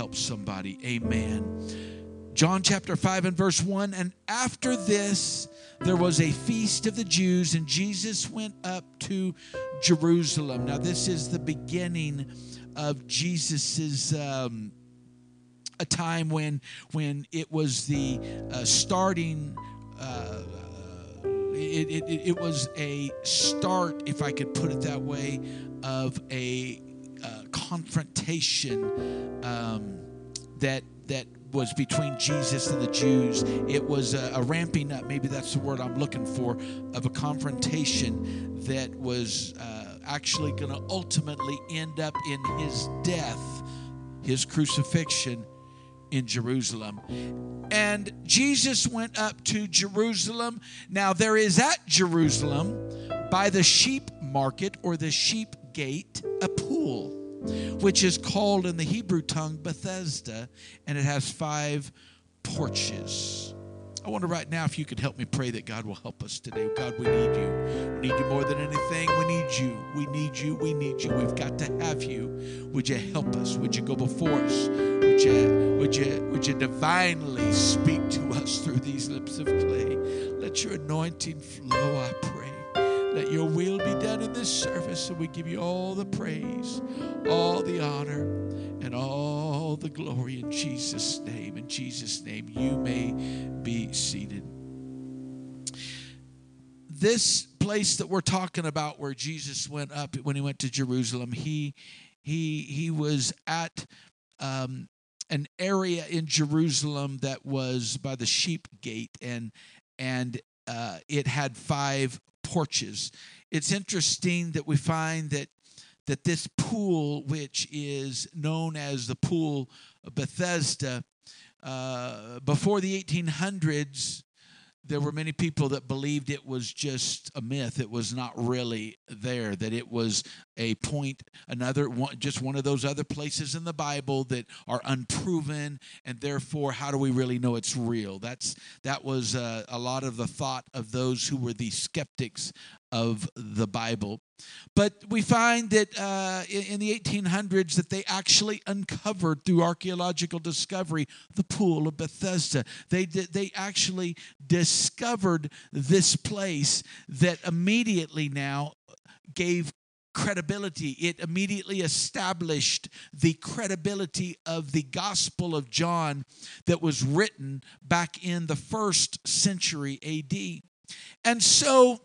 help somebody. Amen. John chapter 5 and verse 1, and after this there was a feast of the Jews, and Jesus went up to Jerusalem. Now this is the beginning of Jesus's a time when it was the starting. It was a start, if I could put it that way, of a confrontation that was between Jesus and the Jews. It was a ramping up, maybe that's the word I'm looking for, of a confrontation that was actually going to ultimately end up in his death, his crucifixion in Jerusalem. And Jesus went up to Jerusalem. Now there is at Jerusalem, by the sheep market or the sheep gate, a pool, which is called in the Hebrew tongue Bethesda, and it has 5 porches. I wonder right now if you could help me pray that God will help us today. God, we need you. We need you more than anything. We need you. We need you. We need you. We've got to have you. Would you help us? Would you go before us? Would you divinely speak to us through these lips of clay? Let your anointing flow, I pray. Let your will be done in this service, and we give you all the praise, all the honor, and all the glory in Jesus' name. In Jesus' name, you may be seated. This place that we're talking about, where Jesus went up when he went to Jerusalem, he was at an area in Jerusalem that was by the sheep gate, and it had 5 porches. It's interesting that we find that this pool, which is known as the pool of Bethesda, before the 1800s, there were many people that believed it was just a myth. It was not really there, that it was a point, just one of those other places in the Bible that are unproven, and therefore, how do we really know it's real? That was a lot of the thought of those who were the skeptics of the Bible. But we find that in the 1800s that they actually uncovered, through archaeological discovery, the pool of Bethesda. They actually discovered this place that immediately now gave credibility. It immediately established the credibility of the Gospel of John that was written back in the 1st century A.D. And so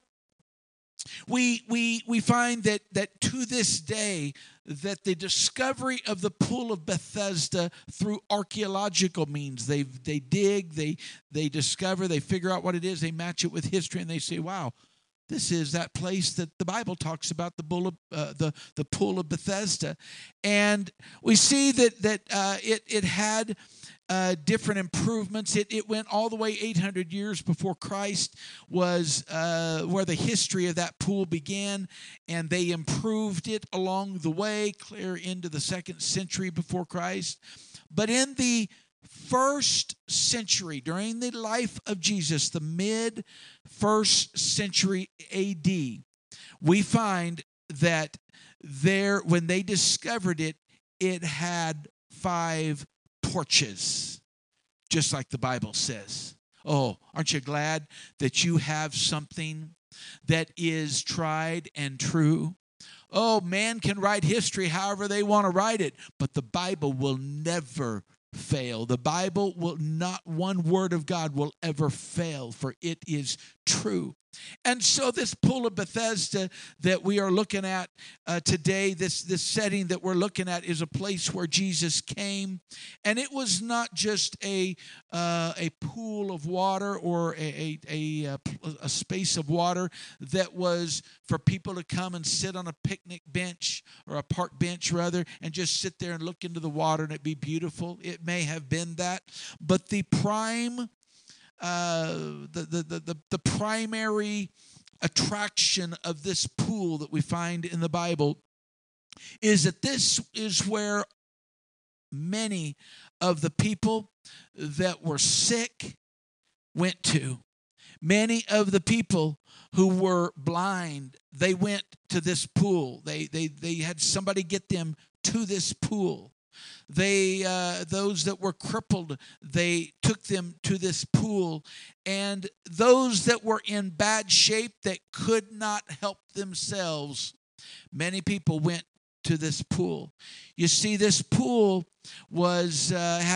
we find that to this day, that the discovery of the pool of Bethesda through archaeological means, they dig, they discover, they figure out what it is, they match it with history, and they say, wow, this is that place that the Bible talks about, the pool of Bethesda. And we see that it had different improvements. It went all the way 800 years before Christ was where the history of that pool began, and they improved it along the way, clear into the 2nd century before Christ. But in the 1st century, during the life of Jesus, the mid-1st century A.D., we find that when they discovered it, it had 5 porches, just like the Bible says. Oh, aren't you glad that you have something that is tried and true? Oh, man can write history however they want to write it, but the Bible will never fail. The Bible will not, one word of God will ever fail, for it is true. And so this pool of Bethesda that we are looking at today, this setting that we're looking at, is a place where Jesus came. And it was not just a pool of water or a space of water that was for people to come and sit on a picnic bench, or a park bench rather, and just sit there and look into the water and it be beautiful. It may have been that, but the primary attraction of this pool that we find in the Bible is that this is where many of the people that were sick went to. Many of the people who were blind, they went to this pool. They had somebody get them to this pool. Those that were crippled, they took them to this pool. And those that were in bad shape that could not help themselves, many people went to this pool. You see, this pool was had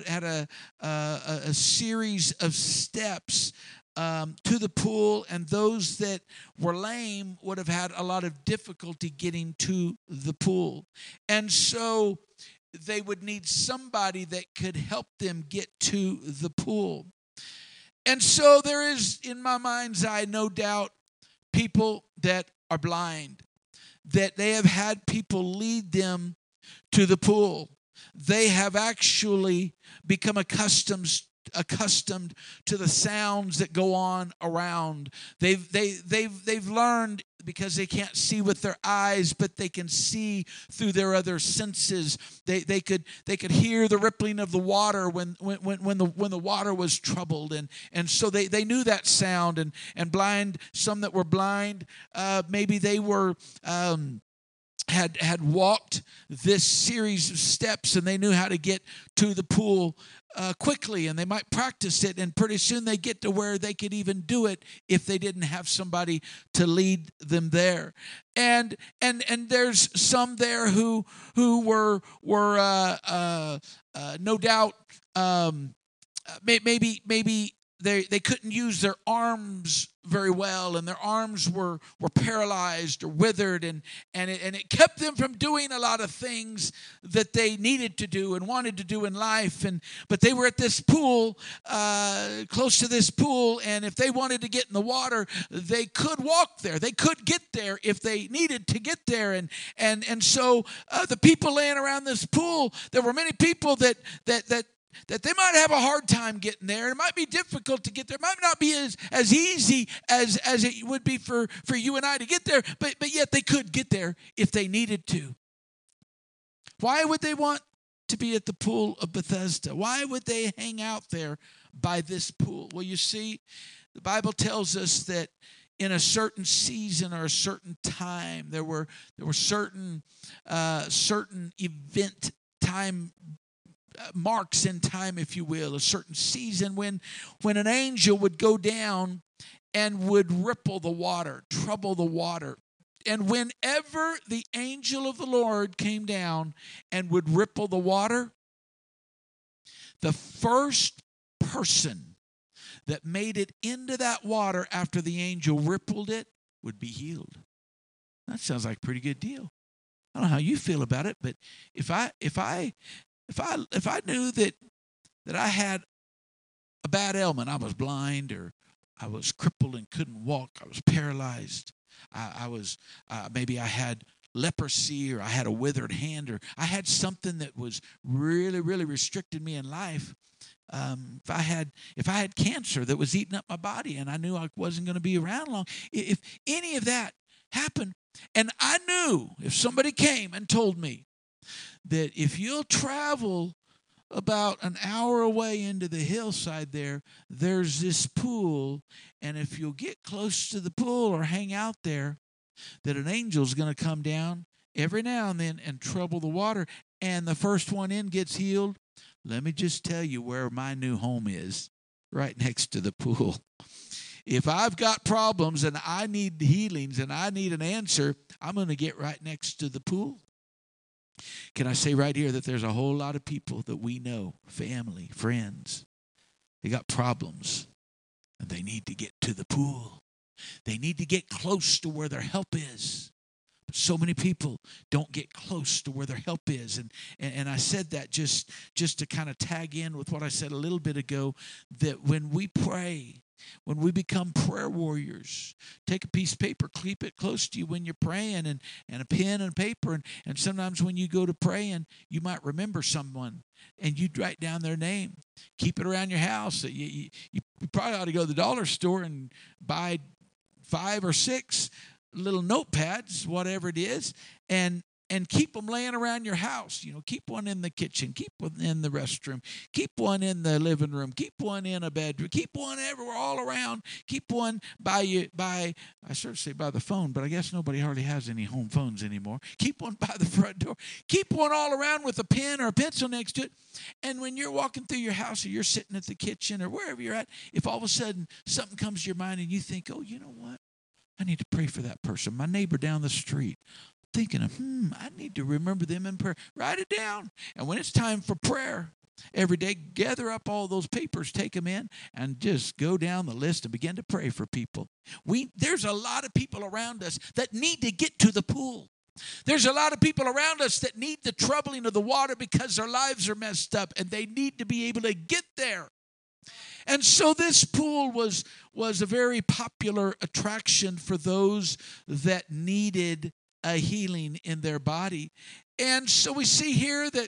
a series of steps to the pool, and those that were lame would have had a lot of difficulty getting to the pool. And so they would need somebody that could help them get to the pool. And so there is, in my mind's eye, no doubt, people that are blind, that they have had people lead them to the pool. They have actually become accustomed to the sounds that go on around. They've learned, because they can't see with their eyes, but they can see through their other senses. They could hear the rippling of the water when the water was troubled, and so they knew that sound. And blind, some that were blind, maybe they were had walked this series of steps, and they knew how to get to the pool quickly, and they might practice it, and pretty soon they get to where they could even do it if they didn't have somebody to lead them there. And there's some there who were no doubt maybe they couldn't use their arms very well, and their arms were paralyzed or withered, and it kept them from doing a lot of things that they needed to do and wanted to do in life. But they were at this pool, close to this pool, and if they wanted to get in the water, they could walk there. They could get there if they needed to get there. And so the people laying around this pool, there were many people that they might have a hard time getting there. It might be difficult to get there. It might not be as easy as it would be for you and I to get there, but yet they could get there if they needed to. Why would they want to be at the pool of Bethesda? Why would they hang out there by this pool? Well, you see, the Bible tells us that in a certain season or a certain time, there were certain event time marks in time, if you will, a certain season when an angel would go down and would ripple the water, trouble the water. And whenever the angel of the Lord came down and would ripple the water, the first person that made it into that water after the angel rippled it would be healed. That sounds like a pretty good deal. I don't know how you feel about it, but if I knew that I had a bad ailment, I was blind, or I was crippled and couldn't walk, I was paralyzed, I was maybe I had leprosy, or I had a withered hand, or I had something that was really, really restricting me in life. If I had cancer that was eating up my body, and I knew I wasn't going to be around long, if any of that happened, and I knew if somebody came and told me that if you'll travel about an hour away into the hillside there's this pool, and if you'll get close to the pool or hang out there, that an angel's going to come down every now and then and trouble the water, and the first one in gets healed, let me just tell you where my new home is, right next to the pool. If I've got problems and I need healings and I need an answer, I'm going to get right next to the pool. Can I say right here that there's a whole lot of people that we know, family, friends, they got problems, and they need to get to the pool. They need to get close to where their help is. But so many people don't get close to where their help is. And I said that just to kind of tag in with what I said a little bit ago, that when we pray, when we become prayer warriors, take a piece of paper, keep it close to you when you're praying, and a pen and paper. And sometimes when you go to praying, you might remember someone, and you'd write down their name. Keep it around your house. You probably ought to go to the dollar store and buy 5 or 6 little notepads, whatever it is, and and keep them laying around your house. Keep one in the kitchen, keep one in the restroom, keep one in the living room, keep one in a bedroom, keep one everywhere, all around. Keep one I sort of say by the phone, but I guess nobody hardly has any home phones anymore. Keep one by the front door. Keep one all around with a pen or a pencil next to it. And when you're walking through your house or you're sitting at the kitchen or wherever you're at, if all of a sudden something comes to your mind and you think, oh, you know what? I need to pray for that person, my neighbor down the street. Thinking of, I need to remember them in prayer. Write it down. And when it's time for prayer, every day, gather up all those papers, take them in, and just go down the list and begin to pray for people. There's a lot of people around us that need to get to the pool. There's a lot of people around us that need the troubling of the water because their lives are messed up, and they need to be able to get there. And so this pool was a very popular attraction for those that needed a healing in their body. And so we see here that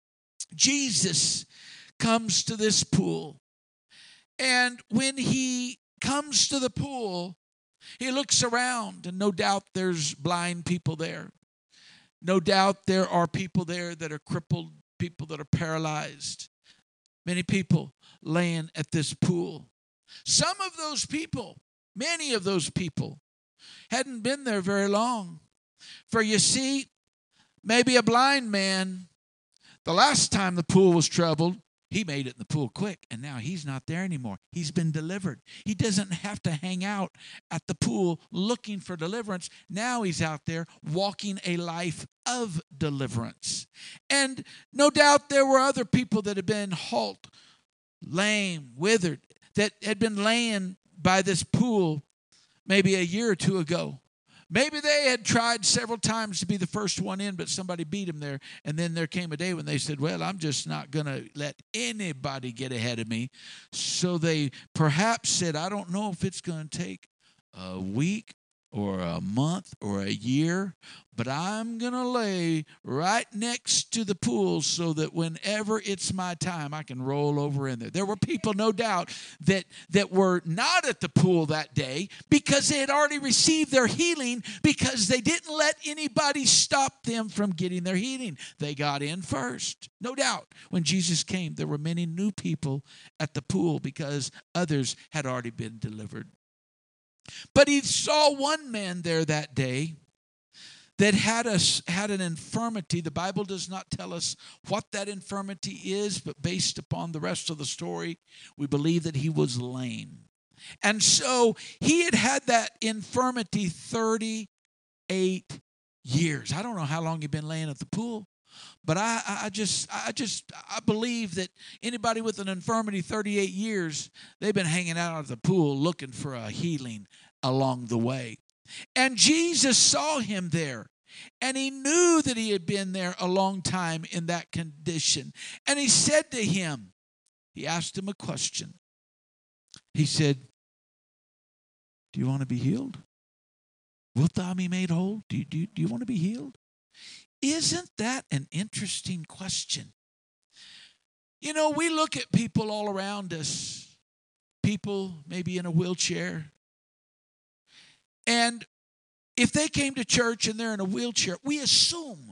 Jesus comes to this pool. And when he comes to the pool, he looks around, and no doubt there's blind people there. No doubt there are people there that are crippled, people that are paralyzed. Many people laying at this pool. Some of those people, many of those people, hadn't been there very long. For you see, maybe a blind man, the last time the pool was troubled, he made it in the pool quick, and now he's not there anymore. He's been delivered. He doesn't have to hang out at the pool looking for deliverance. Now he's out there walking a life of deliverance. And no doubt there were other people that had been halt, lame, withered, that had been laying by this pool maybe a year or two ago. Maybe they had tried several times to be the first one in, but somebody beat them there. And then there came a day when they said, well, I'm just not going to let anybody get ahead of me. So they perhaps said, I don't know if it's going to take a week or a month or a year, but I'm going to lay right next to the pool so that whenever it's my time, I can roll over in there. There were people, no doubt, that were not at the pool that day because they had already received their healing because they didn't let anybody stop them from getting their healing. They got in first. No doubt, when Jesus came, there were many new people at the pool because others had already been delivered. But he saw one man there that day that had an infirmity. The Bible does not tell us what that infirmity is, but based upon the rest of the story, we believe that he was lame. And so he had that infirmity 38 years. I don't know how long he'd been laying at the pool, but I believe that anybody with an infirmity 38 years, they've been hanging out at the pool looking for a healing along the way. And Jesus saw him there, and he knew that he had been there a long time in that condition. And he said to him, he asked him a question. He said, do you want to be healed? Wilt thou be made whole? Do you want to be healed? Isn't that an interesting question? You know, we look at people all around us, people maybe in a wheelchair, and if they came to church and they're in a wheelchair, we assume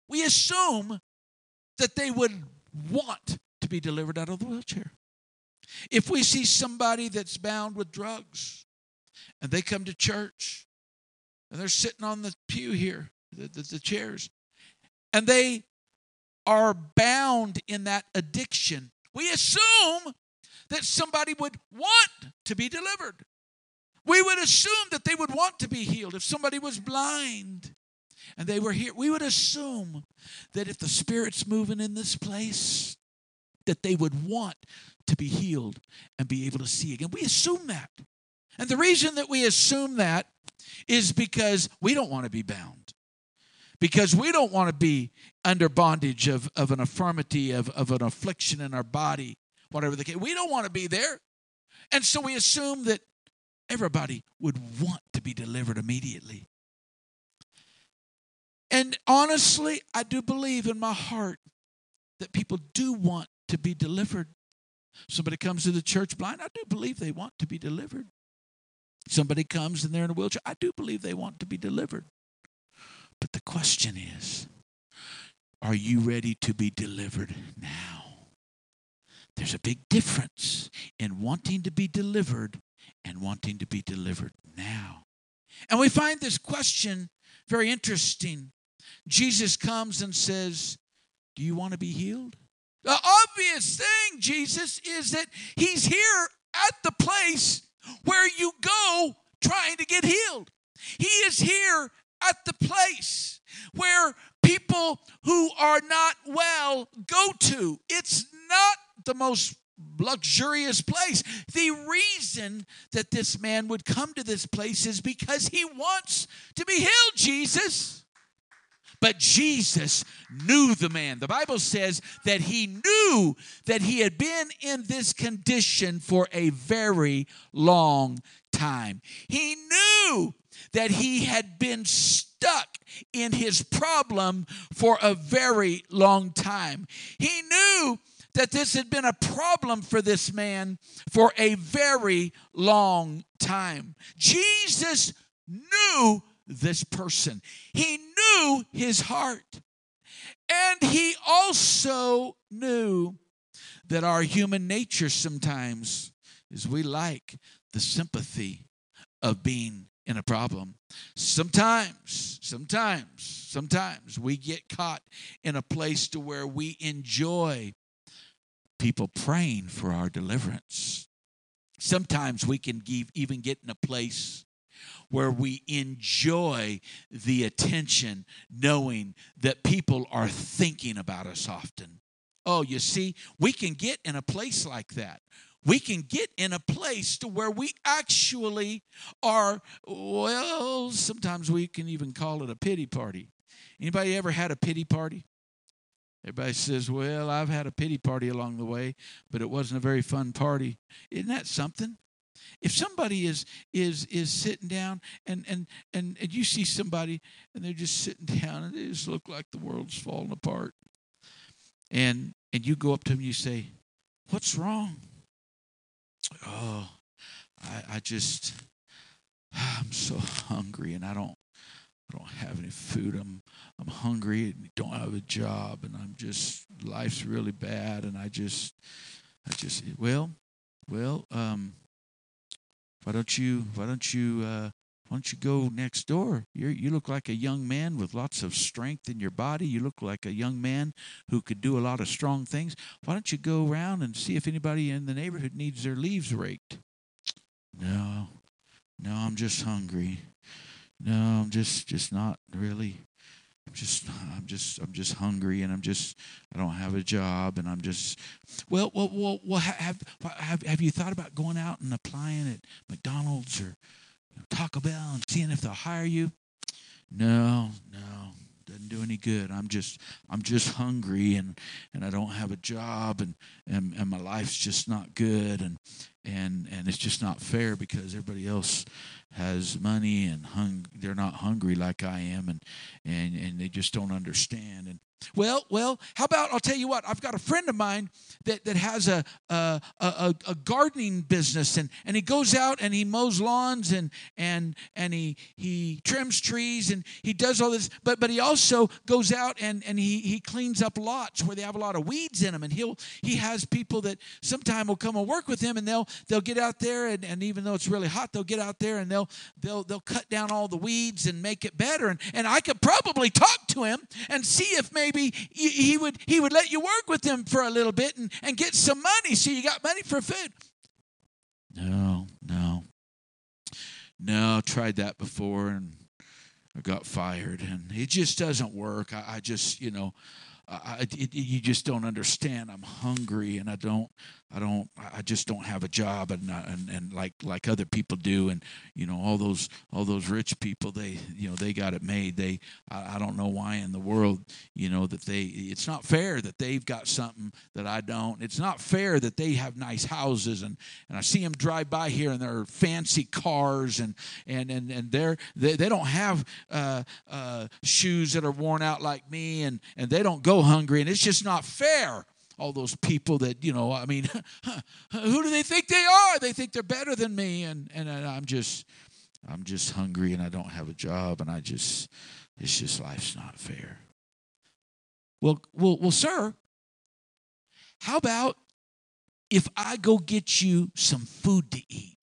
that they would want to be delivered out of the wheelchair. If we see somebody that's bound with drugs and they come to church and they're sitting on the pew here, the chairs, and they are bound in that addiction, we assume that somebody would want to be delivered. We would assume that they would want to be healed. If somebody was blind and they were here, we would assume that if the Spirit's moving in this place, that they would want to be healed and be able to see again. We assume that. And the reason that we assume that is because we don't want to be bound. Because we don't want to be under bondage of an infirmity, of an affliction in our body, whatever the case. We don't want to be there. And so we assume that everybody would want to be delivered immediately. And honestly, I do believe in my heart that people do want to be delivered. Somebody comes to the church blind, I do believe they want to be delivered. Somebody comes and they're in a wheelchair, I do believe they want to be delivered. But the question is, are you ready to be delivered now? There's a big difference in wanting to be delivered and wanting to be delivered now. And we find this question very interesting. Jesus comes and says, do you want to be healed? The obvious thing, Jesus, is that he's here at the place where you go trying to get healed. He is here at the place where people who are not well go to. It's not the most luxurious place. The reason that this man would come to this place is because he wants to be healed, Jesus. But Jesus knew the man. The Bible says that he knew that he had been in this condition for a very long time. He knew that he had been stuck in his problem for a very long time. He knew that this had been a problem for this man for a very long time. Jesus knew this person. He knew his heart. And he also knew that our human nature sometimes is we like the sympathy of being in a problem. Sometimes we get caught in a place to where we enjoy people praying for our deliverance. Sometimes we can even get in a place where we enjoy the attention, knowing that people are thinking about us often. Oh, you see, we can get in a place like that. We can get in a place to where we actually are, well, sometimes we can even call it a pity party. Anybody ever had a pity party? Everybody says, well, I've had a pity party along the way, but it wasn't a very fun party. Isn't that something? If somebody is sitting down and you see somebody and they're just sitting down and they just look like the world's falling apart, and you go up to them and you say, what's wrong? Oh, I'm so hungry and I don't have any food. I'm hungry and don't have a job and life's really bad and why don't you go next door? You look like a young man with lots of strength in your body. You look like a young man who could do a lot of strong things. Why don't you go around and see if anybody in the neighborhood needs their leaves raked? No, I'm just hungry. No, I'm just not really. I'm just hungry, and I don't have a job, and I'm just. Well. Have you thought about going out and applying at McDonald's or Taco Bell and seeing if they'll hire you? No, doesn't do any good. I'm just hungry, and I don't have a job, and my life's just not good, and it's just not fair because everybody else has money and they're not hungry like I am, and they just don't understand. And well, how about, I'll tell you what, I've got a friend of mine that has a gardening business, and he goes out and he mows lawns and he trims trees and he does all this, but he also goes out and he cleans up lots where they have a lot of weeds in them, and he has people that sometime will come and work with him, and they'll get out there and even though it's really hot, they'll get out there and they'll cut down all the weeds and make it better, and I could probably talk to him and see if maybe he would let you work with him for a little bit and get some money so you got money for food. No, tried that before and I got fired, and it just doesn't work. You just don't understand. I'm hungry and I just don't have a job, and like other people do, and all those rich people, they got it made. I don't know why in the world that it's not fair that they've got something that I don't. It's not fair that they have nice houses, and I see them drive by here in their fancy cars, and they don't have shoes that are worn out like me, and they don't go hungry, and it's just not fair. All those people that, who do they think they are? They think they're better than me, and I'm just hungry and I don't have a job, and it's just life's not fair. Well, sir, how about if I go get you some food to eat?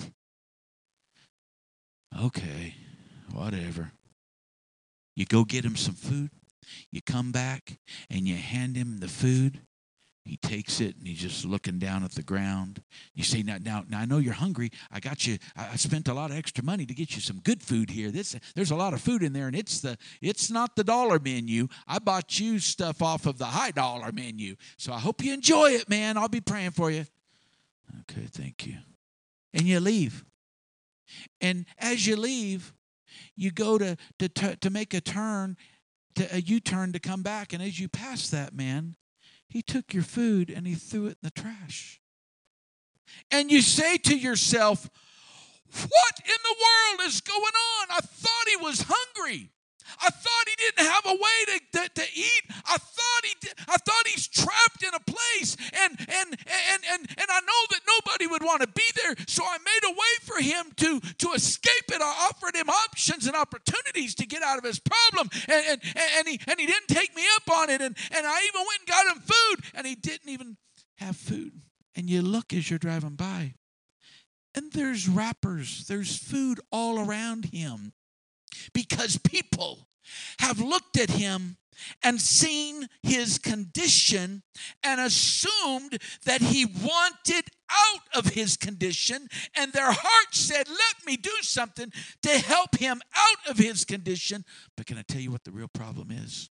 Okay, whatever. You go get him some food. You come back and you hand him the food. He takes it and he's just looking down at the ground. You say, now I know you're hungry. I got you. I spent a lot of extra money to get you some good food here. There's a lot of food in there, and it's not the dollar menu. I bought you stuff off of the high dollar menu. So I hope you enjoy it, man. I'll be praying for you. Okay, thank you. And you leave. And as you leave, you go to make a turn, to a U-turn to come back. And as you pass that man, he took your food and he threw it in the trash. And you say to yourself, what in the world is going on? I thought he was hungry. I thought he didn't have a way to eat. I thought he's trapped in a place, and I know that nobody would want to be there. So I made a way for him to escape it. I offered him options and opportunities to get out of his problem, and he didn't take me up on it. And I even went and got him food, and he didn't even have food. And you look as you're driving by, and there's wrappers, there's food all around him. Because people have looked at him and seen his condition and assumed that he wanted out of his condition, and their heart said, let me do something to help him out of his condition. But can I tell you what the real problem is?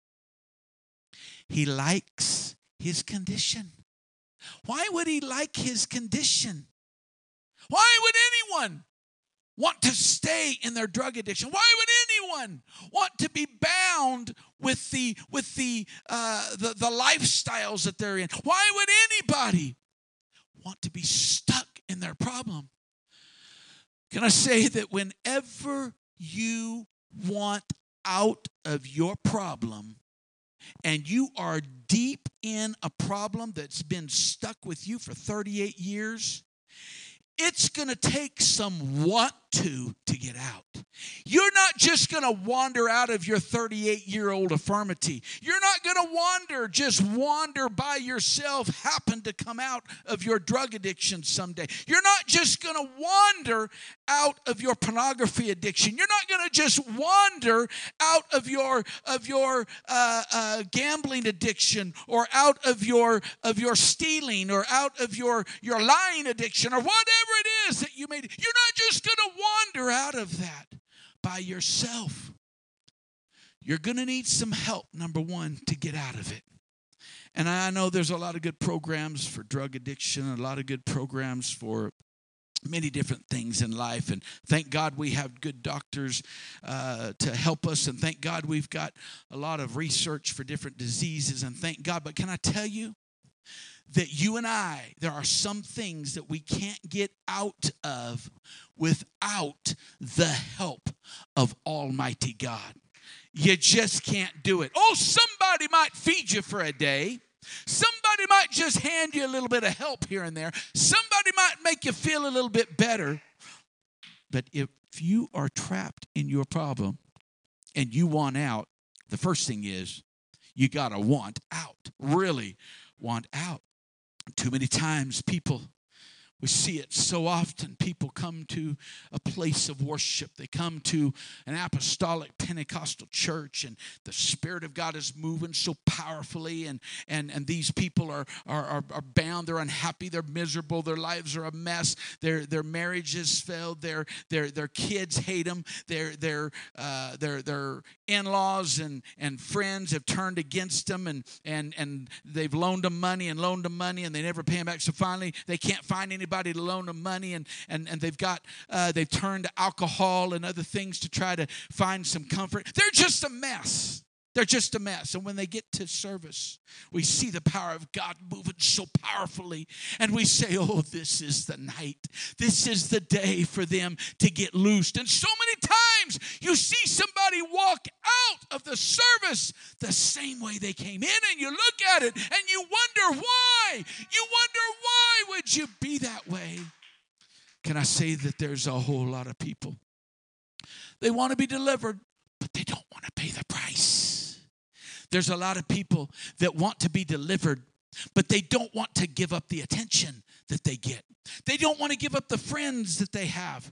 He likes his condition. Why would he like his condition? Why would anyone want to stay in their drug addiction? Why would anyone want to be bound with the lifestyles that they're in? Why would anybody want to be stuck in their problem? Can I say that whenever you want out of your problem and you are deep in a problem that's been stuck with you for 38 years, it's going to take some want to get out. You're not just going to wander out of your 38-year-old infirmity. You're not going to just wander by yourself, happen to come out of your drug addiction someday. You're not just going to wander out of your pornography addiction. You're not going to just wander out of your gambling addiction, or out of your stealing, or out of your lying addiction, or whatever it is that you made. You're not just going to wander out of that by yourself. You're going to need some help, number one, to get out of it. And I know there's a lot of good programs for drug addiction, a lot of good programs for many different things in life, and thank God we have good doctors to help us, and thank God we've got a lot of research for different diseases, and thank God. But can I tell you that you and I, there are some things that we can't get out of without the help of Almighty God. You just can't do it. Oh, somebody might feed you for a day. Somebody might just hand you a little bit of help here and there. Somebody might make you feel a little bit better. But if you are trapped in your problem and you want out, the first thing is you got to want out. Really want out. Too many times we see it so often. People come to a place of worship. They come to an apostolic Pentecostal church, and the Spirit of God is moving so powerfully, and these people are bound. They're unhappy. They're miserable. Their lives are a mess. Their marriages failed. Their kids hate them. Their in-laws and friends have turned against them, and they've loaned them money, and they never pay them back. So finally, they can't find anybody to loan them money, and they've turned to alcohol and other things to try to find some comfort. They're just a mess. They're just a mess. And when they get to service, we see the power of God moving so powerfully. And we say, oh, this is the night. This is the day for them to get loosed. And so many times you see somebody walk out of the service the same way they came in, and you look at it and you wonder why. You wonder, why would you be that way? Can I say that there's a whole lot of people, they want to be delivered, but they don't want to pay the price. There's a lot of people that want to be delivered, but they don't want to give up the attention that they get. They don't want to give up the friends that they have.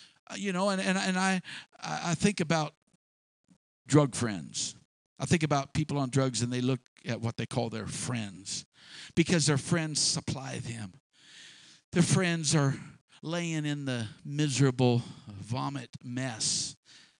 And I think about drug friends. I think about people on drugs, and they look at what they call their friends because their friends supply them. Their friends are laying in the miserable vomit mess,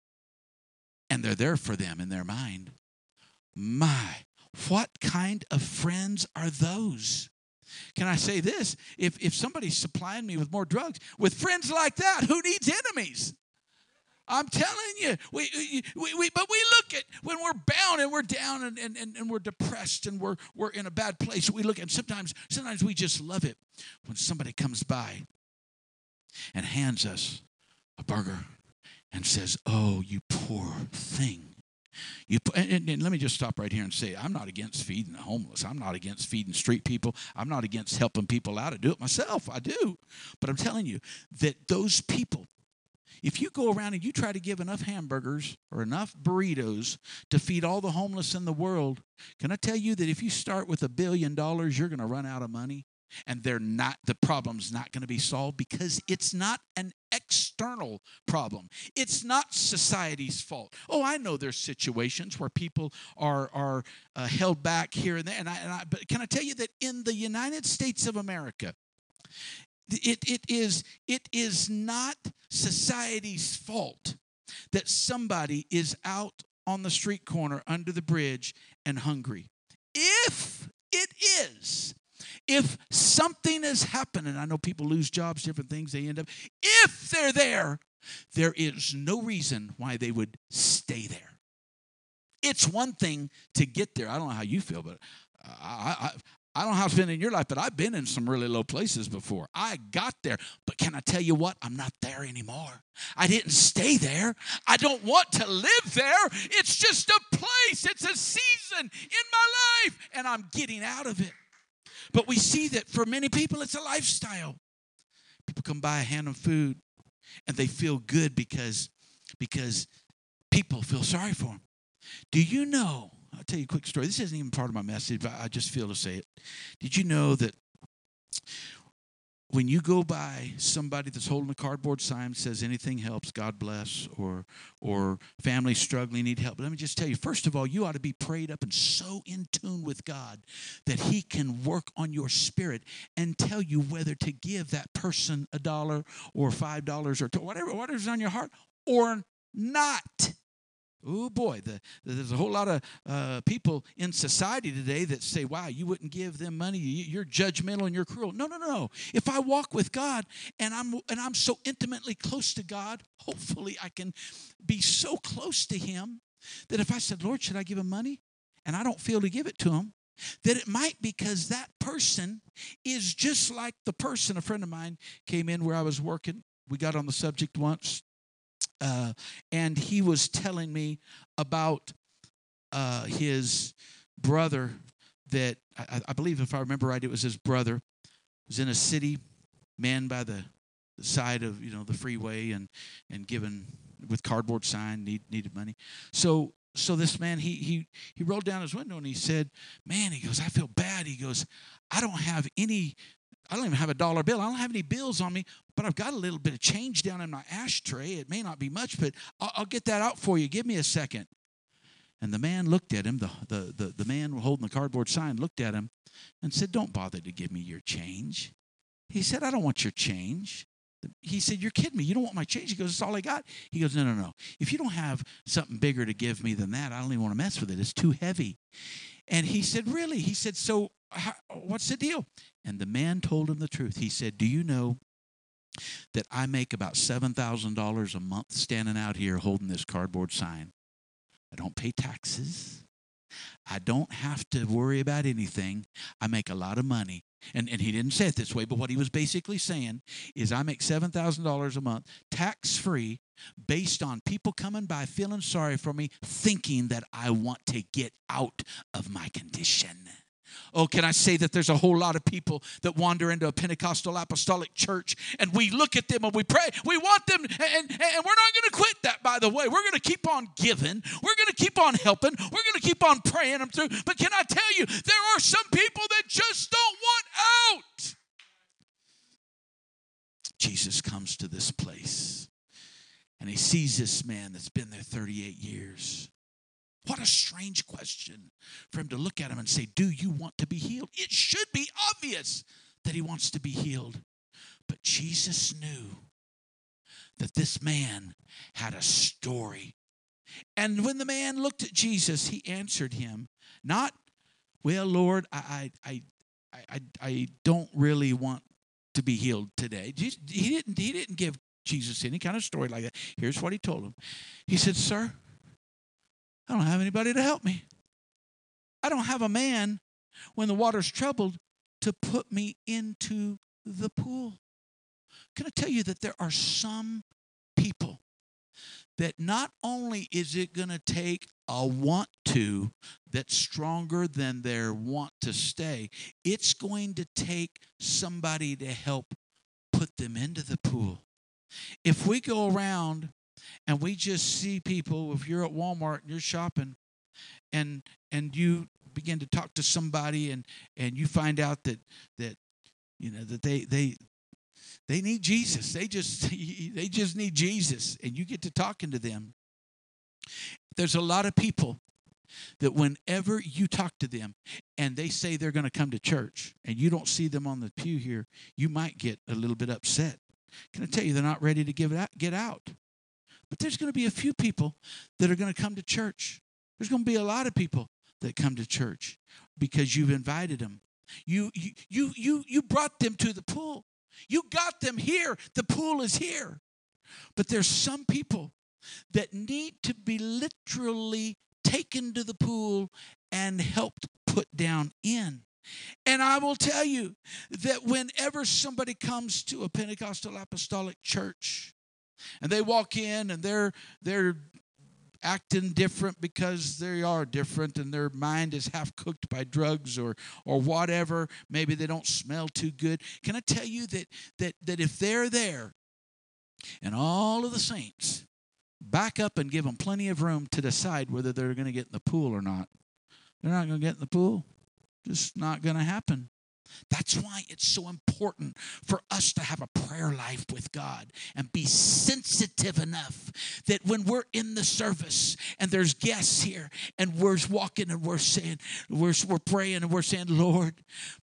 and they're there for them in their mind. My, what kind of friends are those? Can I say this? If somebody's supplying me with more drugs, with friends like that, who needs enemies? I'm telling you, but we look at when we're bound and we're down and we're depressed and we're in a bad place. We look at sometimes we just love it when somebody comes by and hands us a burger and says, "Oh, you poor thing." And let me just stop right here and say, I'm not against feeding the homeless. I'm not against feeding street people. I'm not against helping people out. I do it myself. I do. But I'm telling you that those people, if you go around and you try to give enough hamburgers or enough burritos to feed all the homeless in the world, can I tell you that if you start with $1 billion, you're going to run out of money? And the problem's not going to be solved because it's not an external problem. It's not society's fault. Oh, I know there's situations where people are held back here and there. But can I tell you that in the United States of America, it is not society's fault that somebody is out on the street corner under the bridge and hungry. If it is, if something has happened, and I know people lose jobs, different things, they end up, if they're there, there is no reason why they would stay there. It's one thing to get there. I don't know how you feel, but I don't know how it's been in your life, but I've been in some really low places before. I got there, but can I tell you what? I'm not there anymore. I didn't stay there. I don't want to live there. It's just a place. It's a season in my life, and I'm getting out of it. But we see that for many people, it's a lifestyle. People come by, hand them food, and they feel good because people feel sorry for them. Do you know, I'll tell you a quick story. This isn't even part of my message, but I just feel to say it. Did you know that when you go by somebody that's holding a cardboard sign that says anything helps, God bless, or family struggling, need help? But let me just tell you, first of all, you ought to be prayed up and so in tune with God that he can work on your spirit and tell you whether to give that person $1 or $5 or whatever's on your heart or not. Oh, boy, there's a whole lot of people in society today that say, wow, you wouldn't give them money. You're judgmental and you're cruel. No. If I walk with God and I'm so intimately close to God, hopefully I can be so close to him that if I said, Lord, should I give him money? And I don't feel to give it to him, that it might because that person is just like the person. A friend of mine came in where I was working. We got on the subject once. And he was telling me about his brother that, I believe if I remember right, it was his brother, was in a city, man by the side of, the freeway and given with cardboard sign, needed money. So this man, he rolled down his window and he said, man, he goes, I feel bad. He goes, I don't even have a dollar bill. I don't have any bills on me, but I've got a little bit of change down in my ashtray. It may not be much, but I'll get that out for you. Give me a second. And the man looked at him, the man holding the cardboard sign looked at him and said, don't bother to give me your change. He said, I don't want your change. He said, you're kidding me. You don't want my change. He goes, it's all I got. He goes, no. If you don't have something bigger to give me than that, I don't even want to mess with it. It's too heavy. And he said, really? He said, so what's the deal? And the man told him the truth. He said, do you know that I make about $7,000 a month standing out here holding this cardboard sign? I don't pay taxes. I don't have to worry about anything. I make a lot of money. And he didn't say it this way, but what he was basically saying is I make $7,000 a month, tax-free, based on people coming by, feeling sorry for me, thinking that I want to get out of my condition. Oh, can I say that there's a whole lot of people that wander into a Pentecostal apostolic church, and we look at them and we pray. We want them, and we're not going to quit that, by the way. We're going to keep on giving. We're going to keep on helping. We're going to keep on praying them through. But can I tell you, there are some people that just don't want out. Jesus comes to this place, and he sees this man that's been there 38 years. What a strange question for him to look at him and say, do you want to be healed? It should be obvious that he wants to be healed. But Jesus knew that this man had a story. And when the man looked at Jesus, he answered him, not, well, Lord, I don't really want to be healed today. He didn't give Jesus any kind of story like that. Here's what he told him. He said, sir, I don't have anybody to help me. I don't have a man when the water's troubled to put me into the pool. Can I tell you that there are some people that not only is it going to take a want to that's stronger than their want to stay, it's going to take somebody to help put them into the pool. If we go around and we just see people, if you're at Walmart and you're shopping and you begin to talk to somebody and you find out that you know that they need Jesus. They just need Jesus, and you get to talking to them. There's a lot of people that whenever you talk to them and they say they're going to come to church and you don't see them on the pew here, you might get a little bit upset. Can I tell you, they're not ready to get out. But there's going to be a few people that are going to come to church. There's going to be a lot of people that come to church because you've invited them. You brought them to the pool. You got them here. The pool is here. But there's some people that need to be literally taken to the pool and helped put down in. And I will tell you that whenever somebody comes to a Pentecostal apostolic church and they walk in and they're acting different because they are different and their mind is half cooked by drugs or whatever, maybe they don't smell too good. Can I tell you that if they're there and all of the saints back up and give them plenty of room to decide whether they're going to get in the pool or not, they're not going to get in the pool. Just not going to happen. That's why it's so important for us to have a prayer life with God and be sensitive enough that when we're in the service and there's guests here and we're walking and we're saying, we're praying and we're saying, Lord,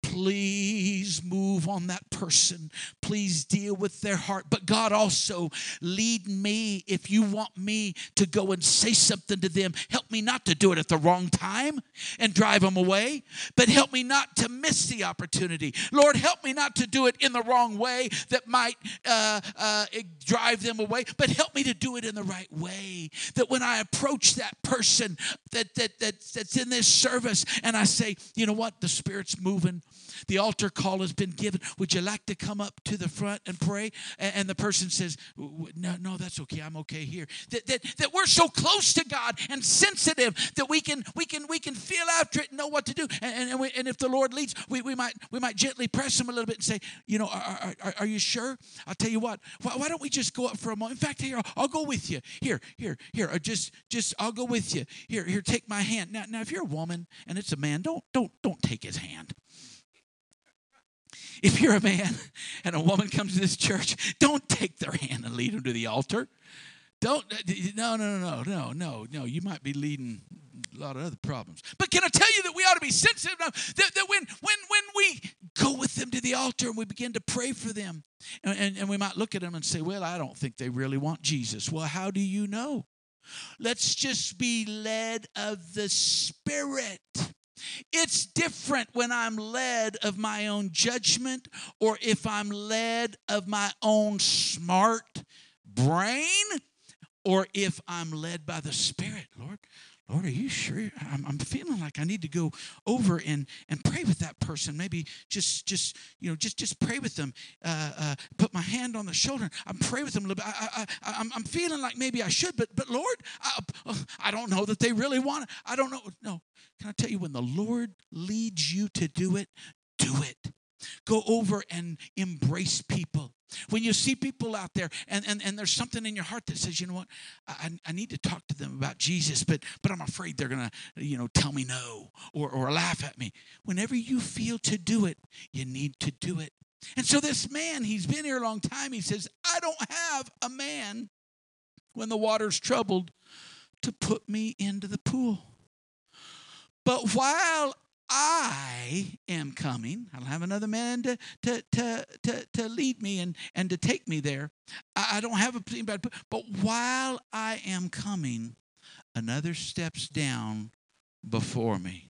please move on that person. Please deal with their heart. But God, also lead me if you want me to go and say something to them. Help me not to do it at the wrong time and drive them away, but help me not to miss the opportunity. Lord, help me not to do it in the wrong way that might drive them away, but help me to do it in the right way. That when I approach that person that's in this service and I say, you know what, the Spirit's moving, the altar call has been given. Would you like to come up to the front and pray? And the person says, no, that's okay. I'm okay here. That we're so close to God and sensitive that we can feel after it and know what to do. And if the Lord leads, we might gently press him a little bit and say, you know, are you sure? I'll tell you what. Why don't we just go up for a moment? In fact, here, I'll go with you. Here. Just I'll go with you. Here, take my hand. Now, if you're a woman and it's a man, don't take his hand. If you're a man and a woman comes to this church, don't take their hand and lead them to the altar. No. You might be leading a lot of other problems. But can I tell you that we ought to be sensitive enough that when we go with them to the altar and we begin to pray for them, and we might look at them and say, well, I don't think they really want Jesus. Well, how do you know? Let's just be led of the Spirit. It's different when I'm led of my own judgment or if I'm led of my own smart brain or if I'm led by the Spirit. Lord, are you sure? I'm feeling like I need to go over and pray with that person. Maybe just pray with them. Put my hand on the shoulder. I'm pray with them a little bit. I'm feeling like maybe I should, but Lord, I don't know that they really want it. I don't know. No, can I tell you, when the Lord leads you to do it, do it. Go over and embrace people. When you see people out there and there's something in your heart that says, you know what, I need to talk to them about Jesus, but I'm afraid they're going to, tell me no or laugh at me. Whenever you feel to do it, you need to do it. And so this man, he's been here a long time. He says, I don't have a man when the water's troubled to put me into the pool. But while I am coming, I don't have another man to lead me and to take me there. I don't have a bad, but while I am coming, another steps down before me.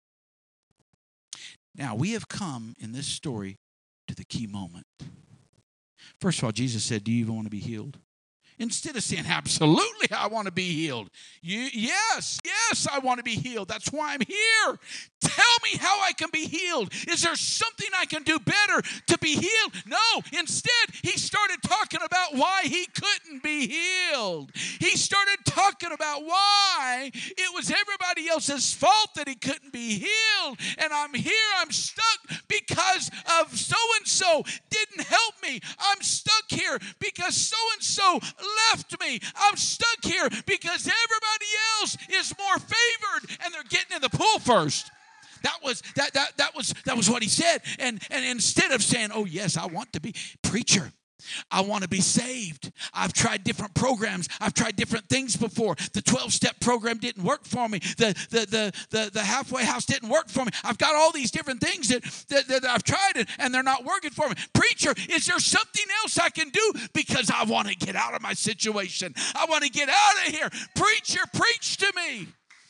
Now, we have come in this story to the key moment. First of all, Jesus said, do you even want to be healed? Instead of saying, absolutely, I want to be healed. Yes, I want to be healed. That's why I'm here. Tell me how I can be healed. Is there something I can do better to be healed? No. Instead, he started talking about why he couldn't be healed. He started talking about why it was everybody else's fault that he couldn't be healed. And I'm here, I'm stuck because of so-and-so didn't help me. I'm stuck here because so-and-so left me. I'm stuck here because everybody else is more favored and they're getting in the pool first. That was what he said. And instead of saying, oh yes, I want to be preacher, I want to be saved. I've tried different programs. I've tried different things before. The 12-step program didn't work for me. The halfway house didn't work for me. I've got all these different things that I've tried and they're not working for me. Preacher, is there something else I can do? Because I want to get out of my situation. I want to get out of here. Preacher, preach to me.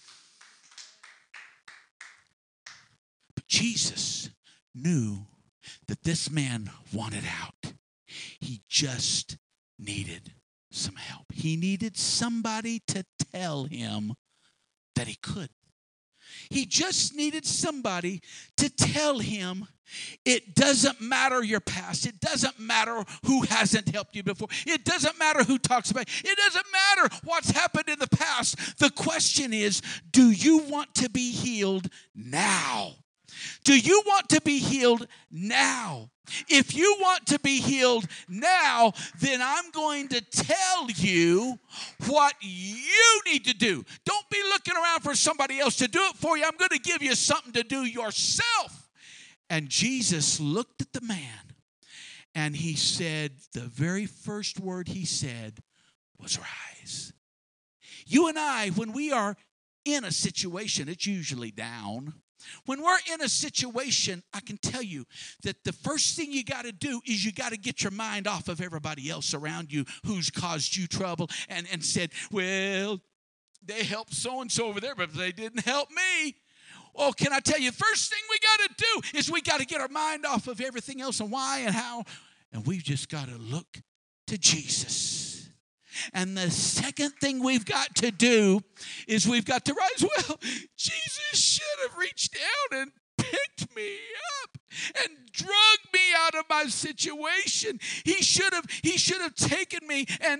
But Jesus knew that this man wanted out. He just needed some help. He needed somebody to tell him that he could. He just needed somebody to tell him it doesn't matter your past. It doesn't matter who hasn't helped you before. It doesn't matter who talks about it. It doesn't matter what's happened in the past. The question is, do you want to be healed now? Do you want to be healed now? If you want to be healed now, then I'm going to tell you what you need to do. Don't be looking around for somebody else to do it for you. I'm going to give you something to do yourself. And Jesus looked at the man and he said, the very first word he said was rise. You and I, when we are in a situation, it's usually down. When we're in a situation, I can tell you that the first thing you got to do is you got to get your mind off of everybody else around you who's caused you trouble and said, well, they helped so-and-so over there, but they didn't help me. Oh, can I tell you, first thing we got to do is we got to get our mind off of everything else and why and how, and we've just got to look to Jesus. And the second thing we've got to do is we've got to rise. Well, Jesus should have reached down and picked me up and drug me out of my situation. He should have taken me and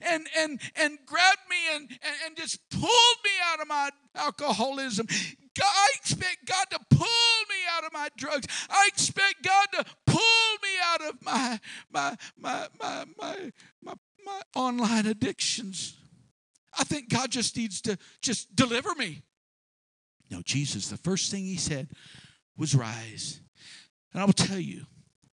grabbed me and just pulled me out of my alcoholism. I expect God to pull me out of my drugs. I expect God to pull me out of my online addictions. I think God just needs to just deliver me. No, Jesus, the first thing he said was rise. And I will tell you,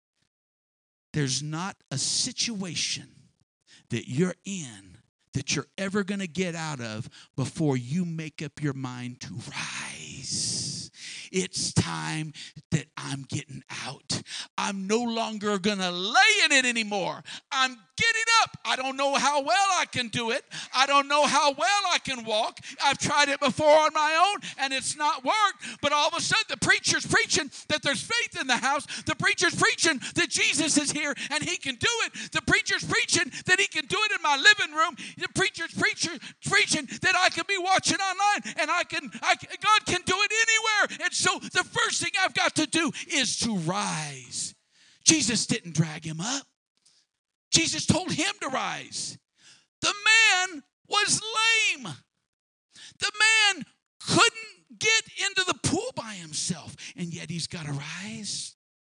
there's not a situation that you're in that you're ever going to get out of before you make up your mind to rise. It's time that I'm getting out. I'm no longer going to lay in it anymore. I'm getting up. I don't know how well I can do it. I don't know how well I can walk. I've tried it before on my own, and it's not worked. But all of a sudden, the preacher's preaching that there's faith in the house. The preacher's preaching that Jesus is here, and he can do it. The preacher's preaching that he can do it in my living room. The preacher's preaching that I can be watching online, and God can do it anywhere. And so the first thing I've got to do is to rise. Jesus didn't drag him up. Jesus told him to rise. The man was lame. The man couldn't get into the pool by himself, and yet he's got to rise.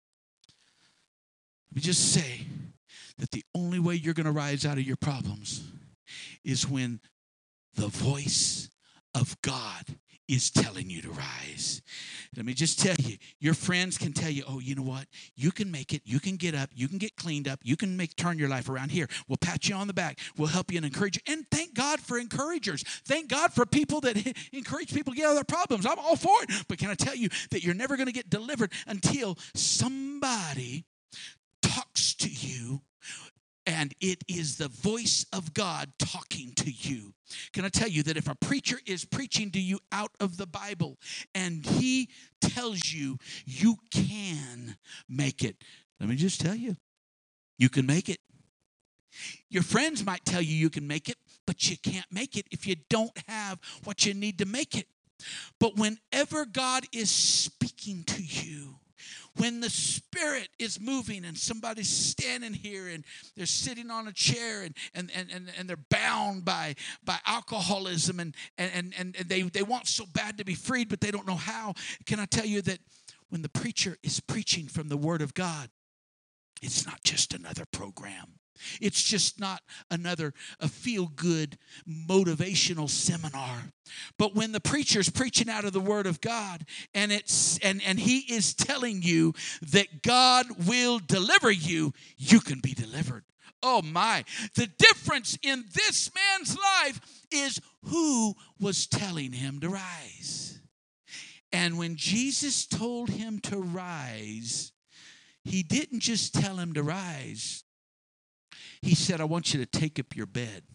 Let me just say that the only way you're going to rise out of your problems is when the voice of God is telling you to rise. Let me just tell you, your friends can tell you, oh, you know what? You can make it. You can get up. You can get cleaned up. You can turn your life around. Here, we'll pat you on the back. We'll help you and encourage you. And thank God for encouragers. Thank God for people that encourage people to get out of their problems. I'm all for it. But can I tell you that you're never going to get delivered until somebody talks to you, and it is the voice of God talking to you. Can I tell you that if a preacher is preaching to you out of the Bible and he tells you you can make it, let me just tell you, you can make it. Your friends might tell you can make it, but you can't make it if you don't have what you need to make it. But whenever God is speaking to you, when the Spirit is moving and somebody's standing here and they're sitting on a chair and they're bound by alcoholism and they want so bad to be freed, but they don't know how. Can I tell you that when the preacher is preaching from the Word of God, it's not just another program. It's just not a feel-good motivational seminar. But when the preacher's preaching out of the Word of God and he is telling you that God will deliver you, you can be delivered. Oh my. The difference in this man's life is who was telling him to rise. And when Jesus told him to rise, he didn't just tell him to rise. He said, I want you to take up your bed.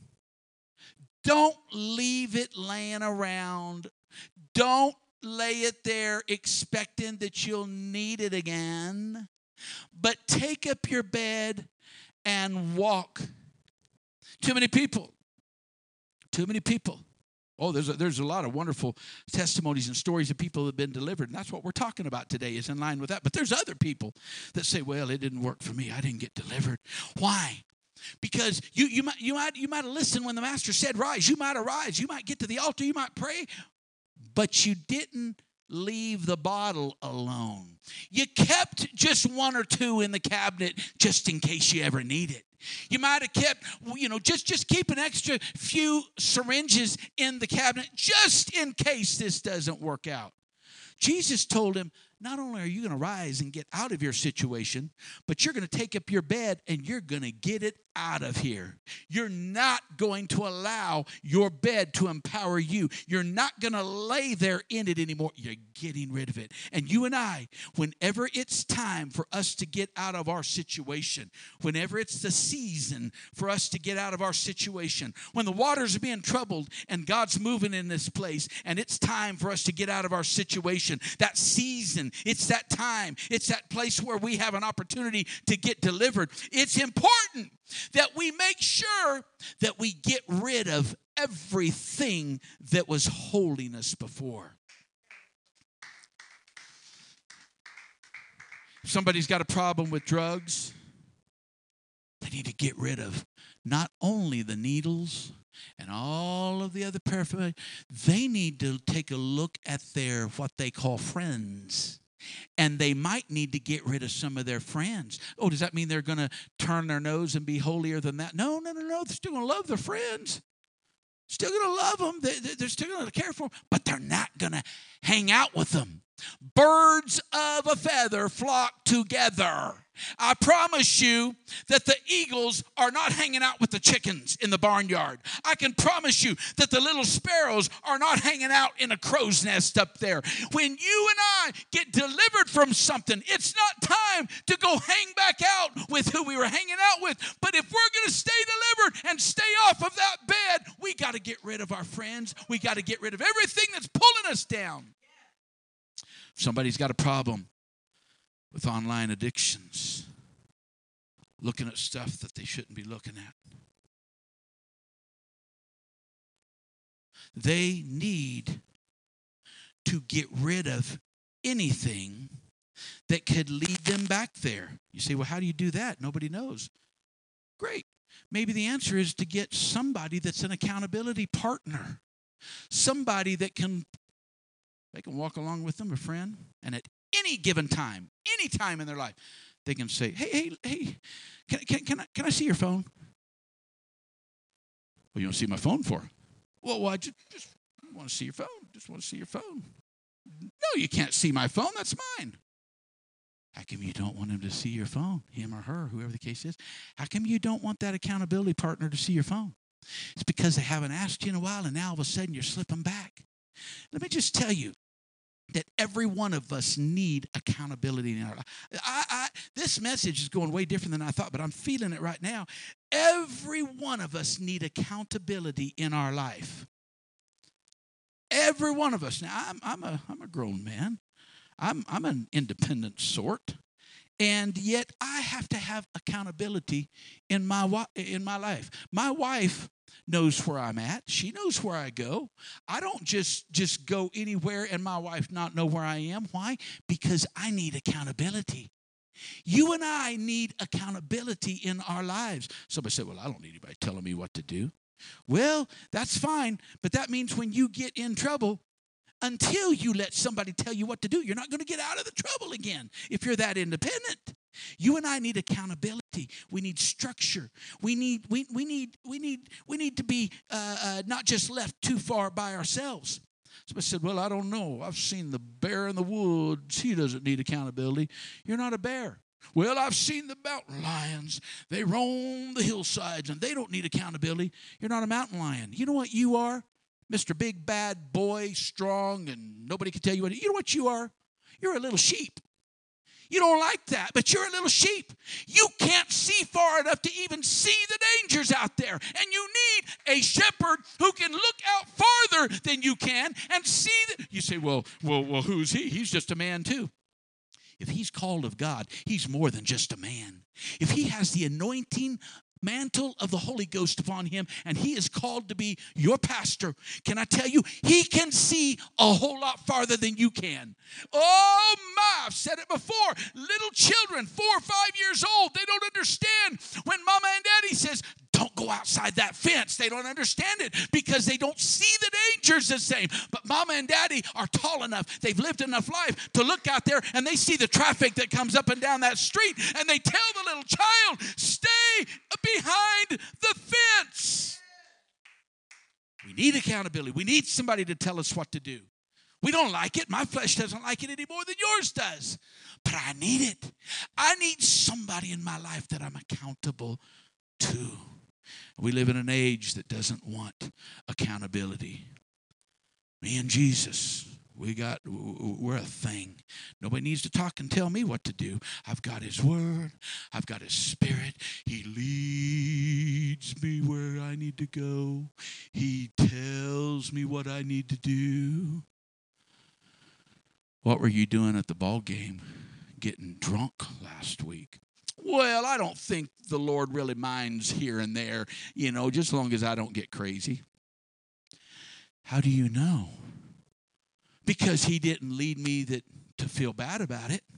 Don't leave it laying around. Don't lay it there expecting that you'll need it again. But take up your bed and walk. Too many people. Oh, there's a lot of wonderful testimonies and stories of people that have been delivered. And that's what we're talking about today, is in line with that. But there's other people that say, well, it didn't work for me. I didn't get delivered. Why? Because you might have listened when the master said rise. You might arise. You might get to the altar. You might pray. But you didn't leave the bottle alone. You kept just one or two in the cabinet just in case you ever need it. You might have kept, just keep an extra few syringes in the cabinet just in case this doesn't work out. Jesus told him, not only are you going to rise and get out of your situation, but you're going to take up your bed and you're going to get it out of here. You're not going to allow your bed to empower you. You're not going to lay there in it anymore. You're getting rid of it. And you and I, whenever it's time for us to get out of our situation, whenever it's the season for us to get out of our situation, when the waters are being troubled and God's moving in this place and it's time for us to get out of our situation, that season, it's that time, it's that place where we have an opportunity to get delivered. It's important that we make sure that we get rid of everything that was holding us before. If somebody's got a problem with drugs, they need to get rid of not only the needles and all of the other paraphernalia, they need to take a look at their what they call friends. And they might need to get rid of some of their friends. Oh, does that mean they're going to turn their nose and be holier than that? No. They're still going to love their friends. Still going to love them. They're still going to care for them. But they're not going to hang out with them. Birds of a feather flock together. I promise you that the eagles are not hanging out with the chickens in the barnyard. I can promise you that the little sparrows are not hanging out in a crow's nest up there. When you and I get delivered from something, it's not time to go go hang back out with who we were hanging out with. But if we're going to stay delivered and stay off of that bed, we got to get rid of our friends. We got to get rid of everything that's pulling us down. If somebody's got a problem with online addictions, looking at stuff that they shouldn't be looking at, they need to get rid of anything that could lead them back there. You say, well, how do you do that? Nobody knows. Great. Maybe the answer is to get somebody that's an accountability partner. Somebody that they can walk along with them, a friend, and at any given time, any time in their life, they can say, hey, can I see your phone? Well, you want to see my phone for? Well, I just want to see your phone. Just want to see your phone. No, you can't see my phone. That's mine. How come you don't want him to see your phone? Him or her, whoever the case is. How come you don't want that accountability partner to see your phone? It's because they haven't asked you in a while, and now all of a sudden you're slipping back. Let me just tell you that every one of us need accountability in our life. This message is going way different than I thought, but I'm feeling it right now. Every one of us need accountability in our life. Every one of us. Now, I'm a grown man. I'm an independent sort, and yet I have to have accountability in my life. My wife knows where I'm at. She knows where I go. I don't just go anywhere and my wife not know where I am. Why? Because I need accountability. You and I need accountability in our lives. Somebody said, well, I don't need anybody telling me what to do. Well, that's fine, but that means when you get in trouble, until you let somebody tell you what to do, you're not going to get out of the trouble again if you're that independent. You and I need accountability. We need structure. We need to be not just left too far by ourselves. Somebody said, well, I don't know. I've seen the bear in the woods. He doesn't need accountability. You're not a bear. Well, I've seen the mountain lions. They roam the hillsides, and they don't need accountability. You're not a mountain lion. You know what you are? Mr. Big Bad Boy, strong, and nobody can tell you what. You know what you are? You're a little sheep. You don't like that, but you're a little sheep. You can't see far enough to even see the dangers out there. And you need a shepherd who can look out farther than you can and see you say, well, who's he? He's just a man too. If he's called of God, he's more than just a man. If he has the anointing mantle of the Holy Ghost upon him, and he is called to be your pastor, can I tell you, he can see a whole lot farther than you can. Oh my, I've said it before. Little children, 4 or 5 years old, they don't understand when mama and daddy says, don't go outside that fence. They don't understand it because they don't see the dangers the same. But mama and daddy are tall enough. They've lived enough life to look out there and they see the traffic that comes up and down that street, and they tell the little child, stay behind the fence. We need accountability. We need somebody to tell us what to do. We don't like it. My flesh doesn't like it any more than yours does. But I need it. I need somebody in my life that I'm accountable to. We live in an age that doesn't want accountability. Me and Jesus, we're a thing. Nobody needs to talk and tell me what to do. I've got his word. I've got his spirit. He leads me where I need to go. He tells me what I need to do. What were you doing at the ball game? Getting drunk last week? Well, I don't think the Lord really minds here and there, just as long as I don't get crazy. How do you know? Because he didn't lead me to feel bad about it.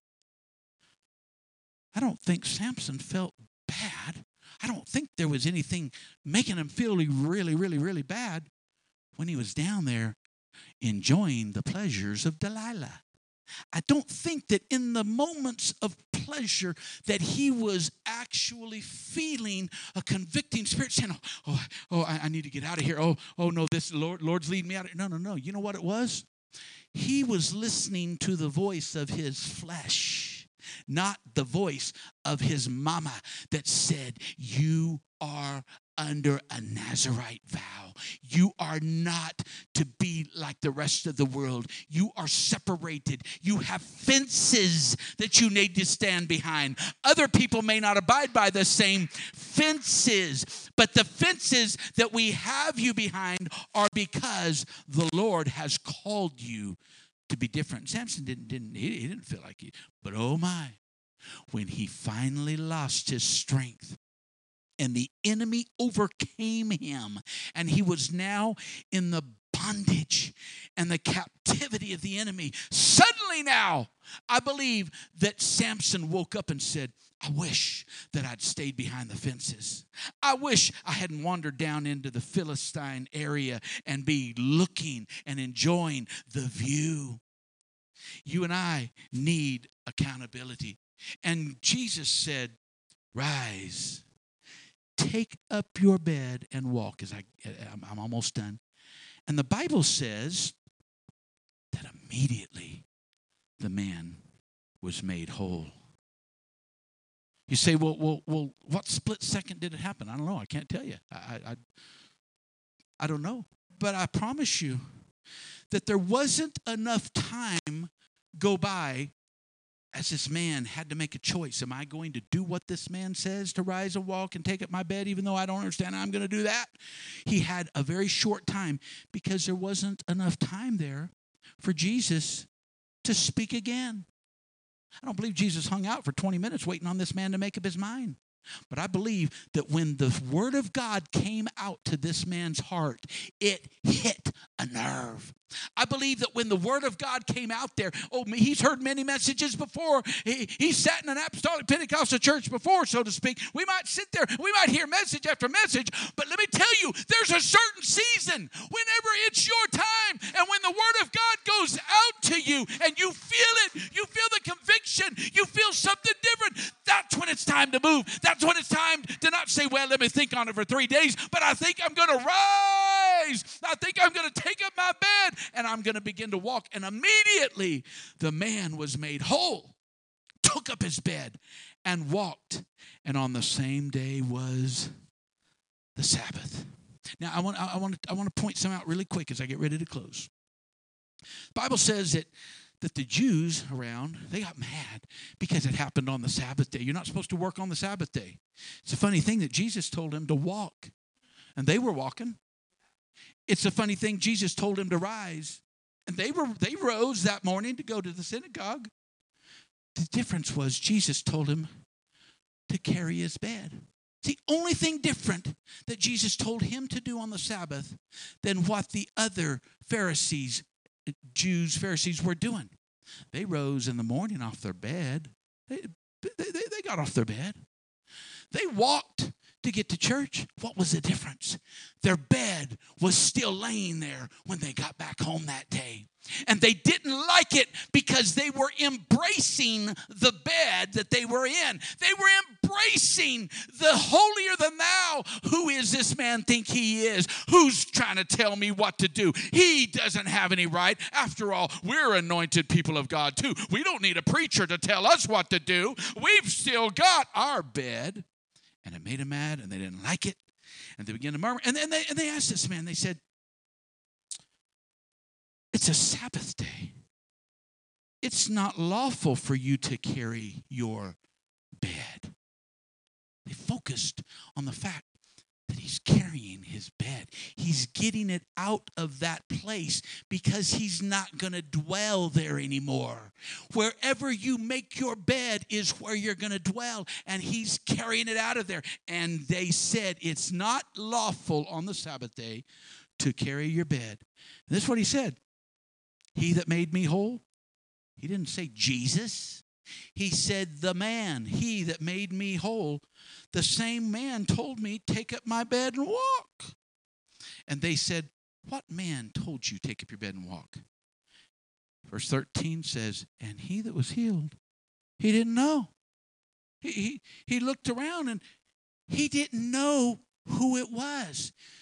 I don't think Samson felt bad. I don't think there was anything making him feel really, really, really bad when he was down there enjoying the pleasures of Delilah. I don't think that in the moments of pleasure that he was actually feeling a convicting spirit saying, I need to get out of here. Oh no, this Lord's leading me out of here. No. You know what it was? He was listening to the voice of his flesh, not the voice of his mama that said, you are under a Nazirite vow. You are not to be like the rest of the world. You are separated. You have fences that you need to stand behind. Other people may not abide by the same fences, but the fences that we have you behind are because the Lord has called you to be different. Samson didn't feel like it, but oh my, when he finally lost his strength, and the enemy overcame him, and he was now in the bondage and the captivity of the enemy. Suddenly now, I believe that Samson woke up and said, I wish that I'd stayed behind the fences. I wish I hadn't wandered down into the Philistine area and be looking and enjoying the view. You and I need accountability. And Jesus said, rise. Take up your bed and walk. I'm almost done. And the Bible says that immediately the man was made whole. You say, well, what split second did it happen? I don't know. I can't tell you. I don't know. But I promise you that there wasn't enough time go by as this man had to make a choice. Am I going to do what this man says to rise and walk and take up my bed, even though I don't understand how I'm going to do that? He had a very short time because there wasn't enough time there for Jesus to speak again. I don't believe Jesus hung out for 20 minutes waiting on this man to make up his mind. But I believe that when the word of God came out to this man's heart, it hit a nerve. I believe that when the word of God came out there, he's heard many messages before. He sat in an apostolic Pentecostal church before, so to speak. We might sit there, we might hear message after message, but let me tell you, there's a certain season whenever it's your time, and when the word of God goes out to you and you feel it, you feel the conviction, you feel something different, that's when it's time to move. That's when it's time to not say, well, let me think on it for 3 days, but I think I'm going to rise. I think I'm going to take up my bed and I'm going to begin to walk. And immediately the man was made whole, took up his bed and walked. And on the same day was the Sabbath. Now, I want to point some out really quick as I get ready to close. The Bible says that the Jews around, they got mad because it happened on the Sabbath day. You're not supposed to work on the Sabbath day. It's a funny thing that Jesus told them to walk, and they were walking. It's a funny thing Jesus told them to rise, and they rose that morning to go to the synagogue. The difference was Jesus told him to carry his bed. It's the only thing different that Jesus told him to do on the Sabbath than what the other Pharisees were doing. They rose in the morning off their bed. They got off their bed. They walked to get to church. What was the difference? Their bed was still laying there when they got back home that day. And they didn't like it because they were embracing the bed that they were in. They were embracing the holier than thou. Who is this man think he is? Who's trying to tell me what to do? He doesn't have any right. After all, we're anointed people of God too. We don't need a preacher to tell us what to do. We've still got our bed. And it made them mad, and they didn't like it. And they began to murmur. And then they asked this man, they said, it's a Sabbath day. It's not lawful for you to carry your bed. They focused on the fact that he's carrying his bed. He's getting it out of that place because he's not going to dwell there anymore. Wherever you make your bed is where you're going to dwell, and he's carrying it out of there. And they said, it's not lawful on the Sabbath day to carry your bed. And this is what he said. He that made me whole. He didn't say Jesus. He said the man, he that made me whole, the same man told me, take up my bed and walk. And they said, what man told you take up your bed and walk? Verse 13 says, and he that was healed, he didn't know. He looked around and he didn't know who it was.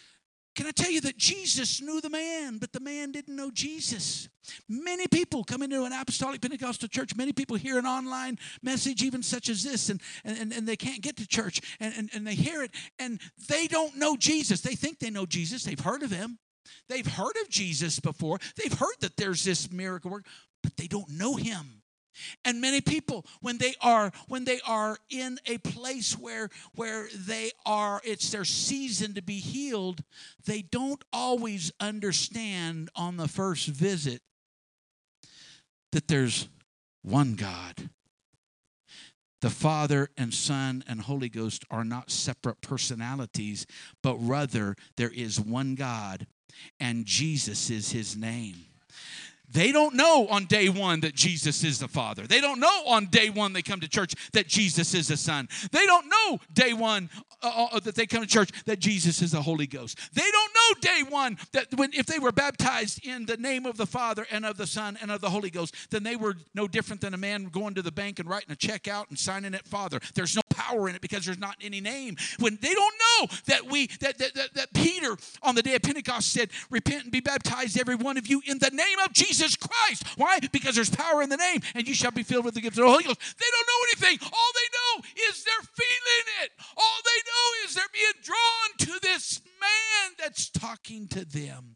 Can I tell you that Jesus knew the man, but the man didn't know Jesus? Many people come into an apostolic Pentecostal church. Many people hear an online message, even such as this, and they can't get to church, and they hear it, and they don't know Jesus. They think they know Jesus. They've heard of him. They've heard of Jesus before. They've heard that there's this miracle work, but they don't know him. And many people, when they are in a place where it's their season to be healed, they don't always understand on the first visit that there's one God. The Father and Son and Holy Ghost are not separate personalities, but rather there is one God, and Jesus is his name. They don't know on day one that Jesus is the Father. They don't know on day one they come to church that Jesus is the Son. They don't know day one that they come to church that Jesus is the Holy Ghost. They don't know day one that if they were baptized in the name of the Father and of the Son and of the Holy Ghost, then they were no different than a man going to the bank and writing a check out and signing it Father. There's no power in it because there's not any name. When they don't know that Peter on the day of Pentecost said, "Repent and be baptized, every one of you, in the name of Jesus Christ." Why? Because there's power in the name, and you shall be filled with the gift of the Holy Ghost. They don't know anything. All they know is they're feeling it. All they know is they're being drawn to this man that's talking to them.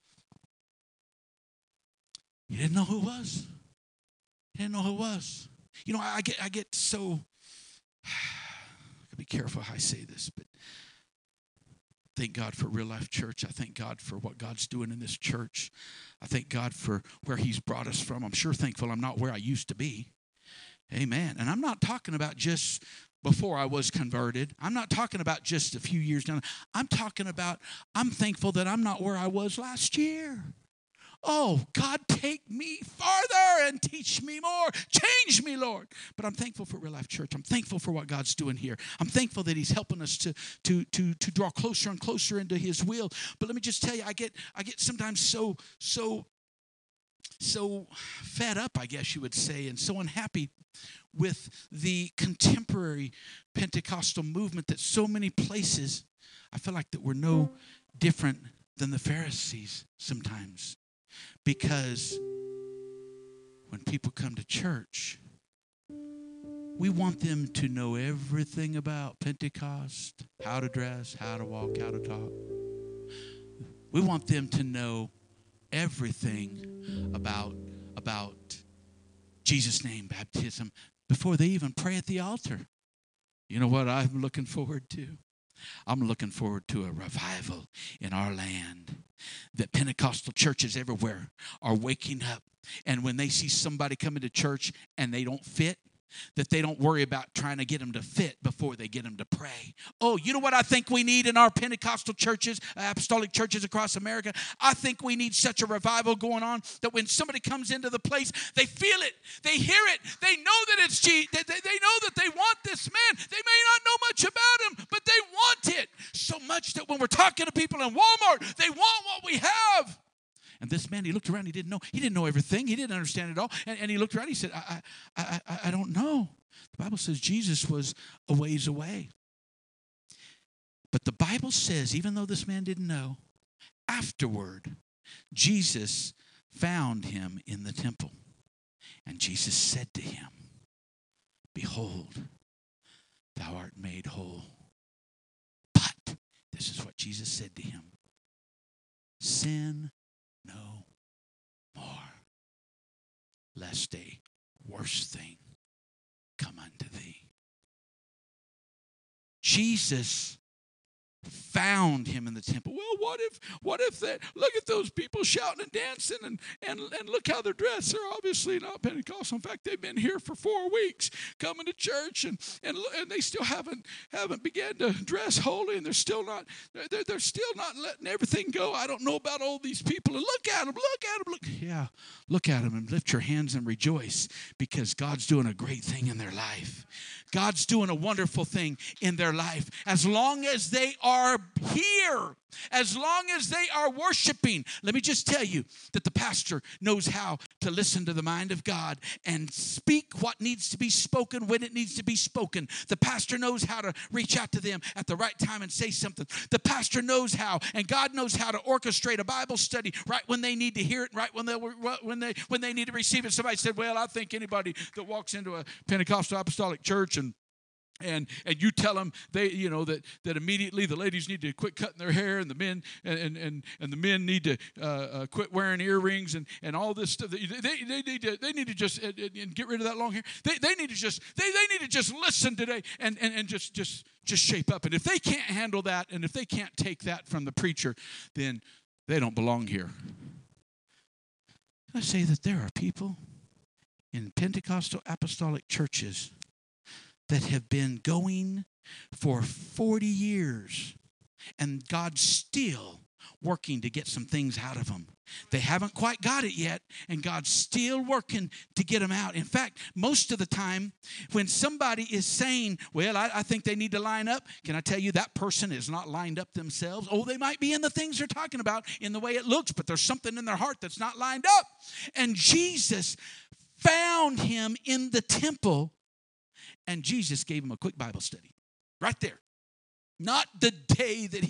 You didn't know who it was. You didn't know who it was. You know, I get so, I gotta be careful how I say this, but thank God for Real Life Church. I thank God for what God's doing in this church. I thank God for where he's brought us from. I'm sure thankful I'm not where I used to be. Amen. And I'm not talking about just before I was converted. I'm not talking about just a few years down. I'm talking about, I'm thankful that I'm not where I was last year. Oh, God, take me farther and teach me more. Change me, Lord. But I'm thankful for Real Life Church. I'm thankful for what God's doing here. I'm thankful that he's helping us to draw closer and closer into his will. But let me just tell you, I get sometimes so fed up, I guess you would say, and so unhappy with the contemporary Pentecostal movement that so many places, I feel like that we're no different than the Pharisees sometimes. Because when people come to church, we want them to know everything about Pentecost, how to dress, how to walk, how to talk. We want them to know everything about Jesus' name, baptism, before they even pray at the altar. You know what I'm looking forward to? I'm looking forward to a revival in our land. That Pentecostal churches everywhere are waking up. And when they see somebody coming to church and they don't fit, that they don't worry about trying to get them to fit before they get them to pray. Oh, you know what I think we need in our Pentecostal churches, apostolic churches across America? I think we need such a revival going on that when somebody comes into the place, they feel it, they hear it, they know that it's Jesus. They know that they want this man. They may not know much about him, but they want it so much that when we're talking to people in Walmart, they want what we have. And this man, he looked around, he didn't know everything. He didn't understand it all. And he looked around, he said, I don't know. The Bible says Jesus was a ways away. But the Bible says, even though this man didn't know, afterward, Jesus found him in the temple. And Jesus said to him, "Behold, thou art made whole." But, this is what Jesus said to him, "Sin no more, lest a worse thing come unto thee." Jesus found him in the temple. Well, what if that? Look at those people shouting and dancing, and look how they're dressed. They're obviously not Pentecostal. In fact, they've been here for 4 weeks, coming to church, and they still haven't began to dress holy, and they're still not letting everything go. I don't know about all these people. And look at them. Look at them and lift your hands and rejoice, because God's doing a great thing in their life. God's doing a wonderful thing in their life. As long as they are here, as long as they are worshiping. Let me just tell you that the pastor knows how to listen to the mind of God and speak what needs to be spoken when it needs to be spoken. The pastor knows how to reach out to them at the right time and say something. The pastor knows how, and God knows how to orchestrate a Bible study right when they need to hear it, right when they need to receive it. Somebody said, well, I think anybody that walks into a Pentecostal apostolic church and you tell them that immediately the ladies need to quit cutting their hair, and the men and the men need to quit wearing earrings and all this stuff. They need to just and get rid of that long hair. They need to just listen today and just shape up. And if they can't handle that, and if they can't take that from the preacher, then they don't belong here. I say that there are people in Pentecostal apostolic churches that have been going for 40 years, and God's still working to get some things out of them. They haven't quite got it yet, and God's still working to get them out. In fact, most of the time, when somebody is saying, well, I think they need to line up, can I tell you that person is not lined up themselves? Oh, they might be in the things they're talking about, in the way it looks, but there's something in their heart that's not lined up. And Jesus found him in the temple, and Jesus gave him a quick Bible study right there. Not the day that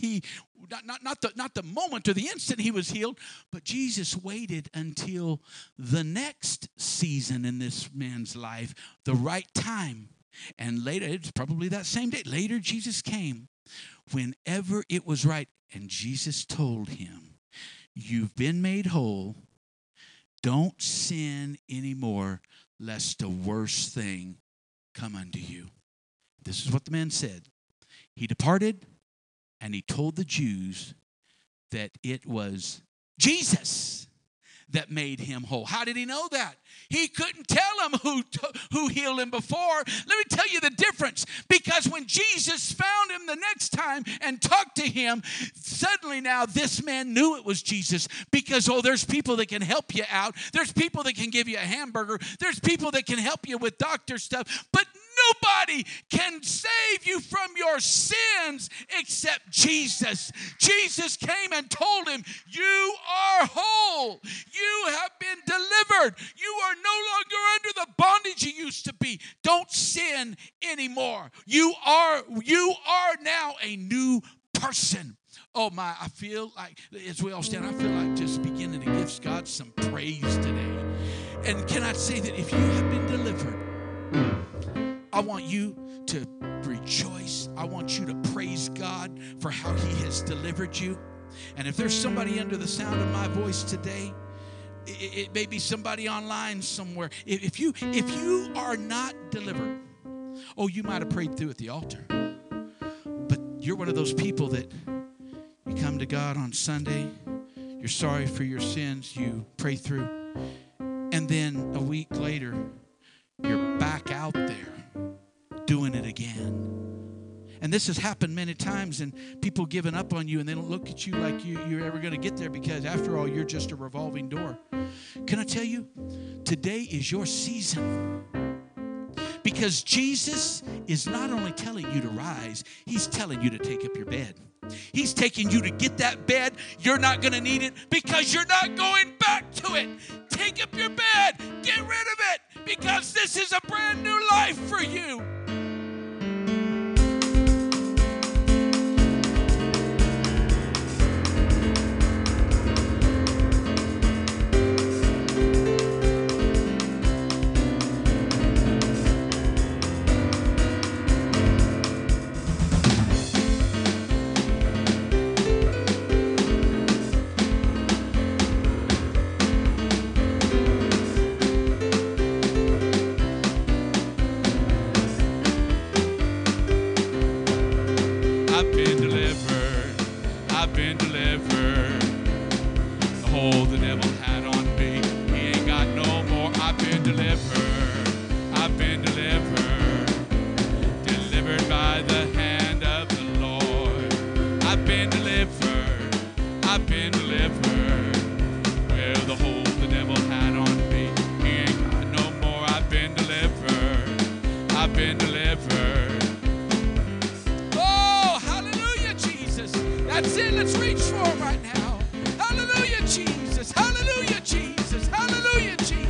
not the moment or the instant he was healed, but Jesus waited until the next season in this man's life, the right time. And later, it's probably that same day, later Jesus came whenever it was right. And Jesus told him, you've been made whole. Don't sin anymore, lest a worse thing come unto you. This is what the man said. He departed, and he told the Jews that it was Jesus that made him whole. How did he know that? He couldn't tell them who healed him before. Let me tell you the difference. Because when Jesus found him the next time and talked to him, suddenly now this man knew it was Jesus. Because, there's people that can help you out. There's people that can give you a hamburger. There's people that can help you with doctor stuff. But nobody can save you from your sins except Jesus. Jesus came and told him, you are whole. You have been delivered. You are no longer under the bondage you used to be. Don't sin anymore. You are now a new person. Oh my, I feel like, as we all stand, I feel like just beginning to give God some praise today. And can I say that if you have been delivered, I want you to rejoice. I want you to praise God for how he has delivered you. And if there's somebody under the sound of my voice today, it may be somebody online somewhere. If you are not delivered, you might have prayed through at the altar. But you're one of those people that you come to God on Sunday, you're sorry for your sins, you pray through, and then a week later, you're back out there doing it again. And this has happened many times, and people giving up on you, and they don't look at you like you're ever going to get there, because after all, you're just a revolving door. Can I tell you, today is your season. Because Jesus is not only telling you to rise, he's telling you to take up your bed. He's taking you to get that bed. You're not going to need it because you're not going back to it. Take up your bed. Get rid of it, because this is a brand new life for you. That's it. Let's reach for him right now. Hallelujah, Jesus. Hallelujah, Jesus. Hallelujah, Jesus.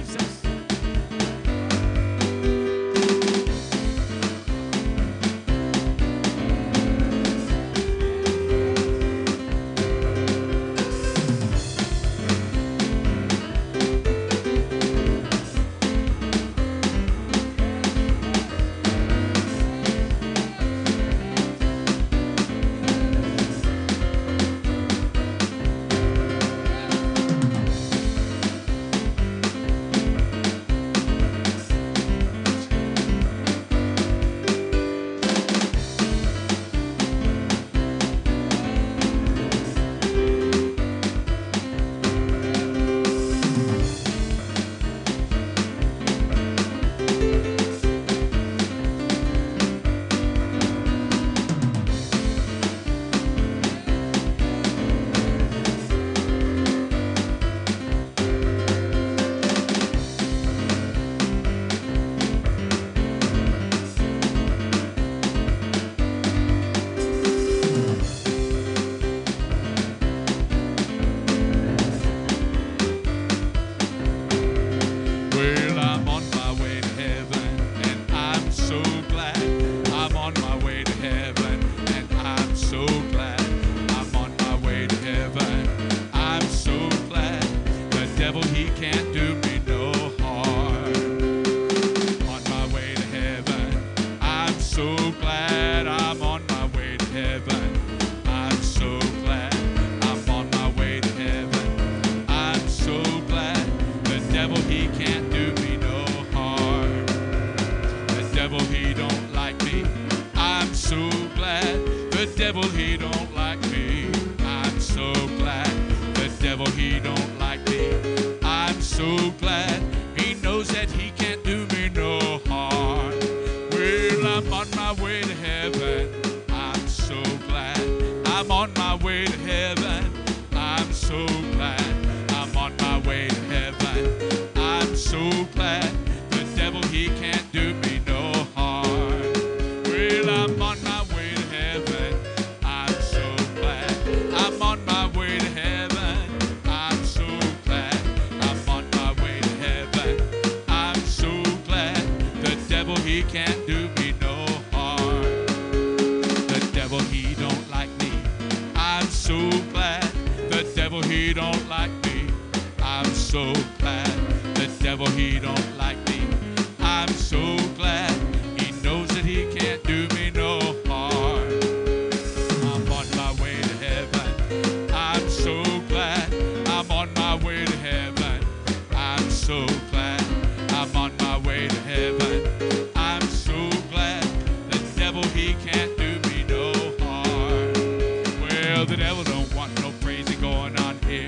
so glad I'm on my way to heaven. I'm so glad I'm on my way to heaven. I'm so glad the devil, he can't do me no harm. The devil, he don't like me. I'm so glad the devil, he don't like me. I'm so glad the devil, he don't like me. I'm so glad he knows that he can't do me no harm. Well, I'm on my way to heaven. I'm so glad I'm on my way to heaven. I'm so glad I'm on my way to heaven. I'm so glad the devil, he can't do me no harm. Well, I'm on my way to heaven. I'm so glad I'm on my way to heaven. I'm so glad I'm on my way to heaven. I'm so glad the devil, he can't do me no harm. The devil, he don't like me. I'm so glad the devil, he don't like me. I'm so glad the devil, he don't like me. I'm so glad he knows that he can't do me no harm. I'm on my way to heaven. I'm so glad I'm on my way to heaven. I'm so glad I'm on my way to heaven. I'm so glad the devil, he can't do me no harm. Well, the devil don't want no praising going on here.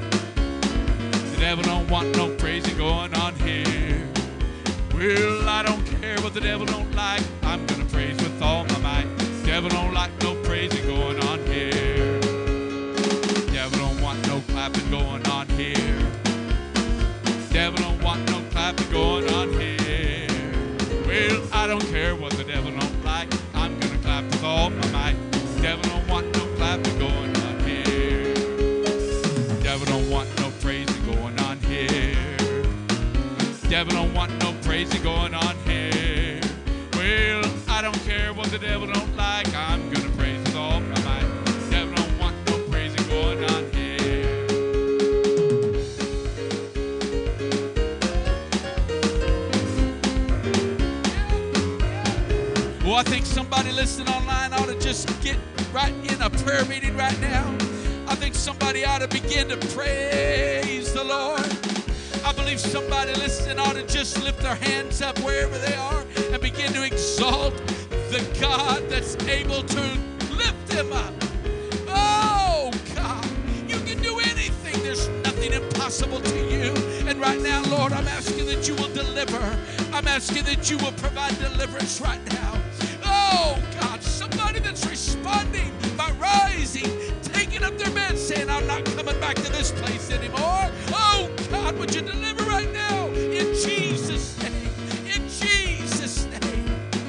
The devil don't want no praising going on here. Well, I don't care what the devil don't like. I'm gonna praise with all my might. Devil don't like no praising going on here. Devil don't want no clapping going on here. Devil don't want no clapping going on here. Well, I don't care what the devil don't like. I'm gonna clap with all my might. Devil don't want no clapping going on here. Devil don't want no praising going on here. Devil don't want no praising going on here. Well, I don't care what the devil don't like. I'm gonna praise with all my might. Devil don't want no praising going on here. Well, I think somebody listening online ought to just get right in a prayer meeting right now. I think somebody ought to begin to praise the Lord. I believe somebody listening ought to just lift their hands up wherever they are and begin to exalt the God that's able to lift them up. Oh, God, you can do anything. There's nothing impossible to you. And right now, Lord, I'm asking that you will deliver. I'm asking that you will provide deliverance right now. Oh, God, somebody that's responding by rising, taking up their bed, saying, I'm not coming back to this place anymore. Oh, God, would you deliver right now in Jesus' name? In Jesus' name.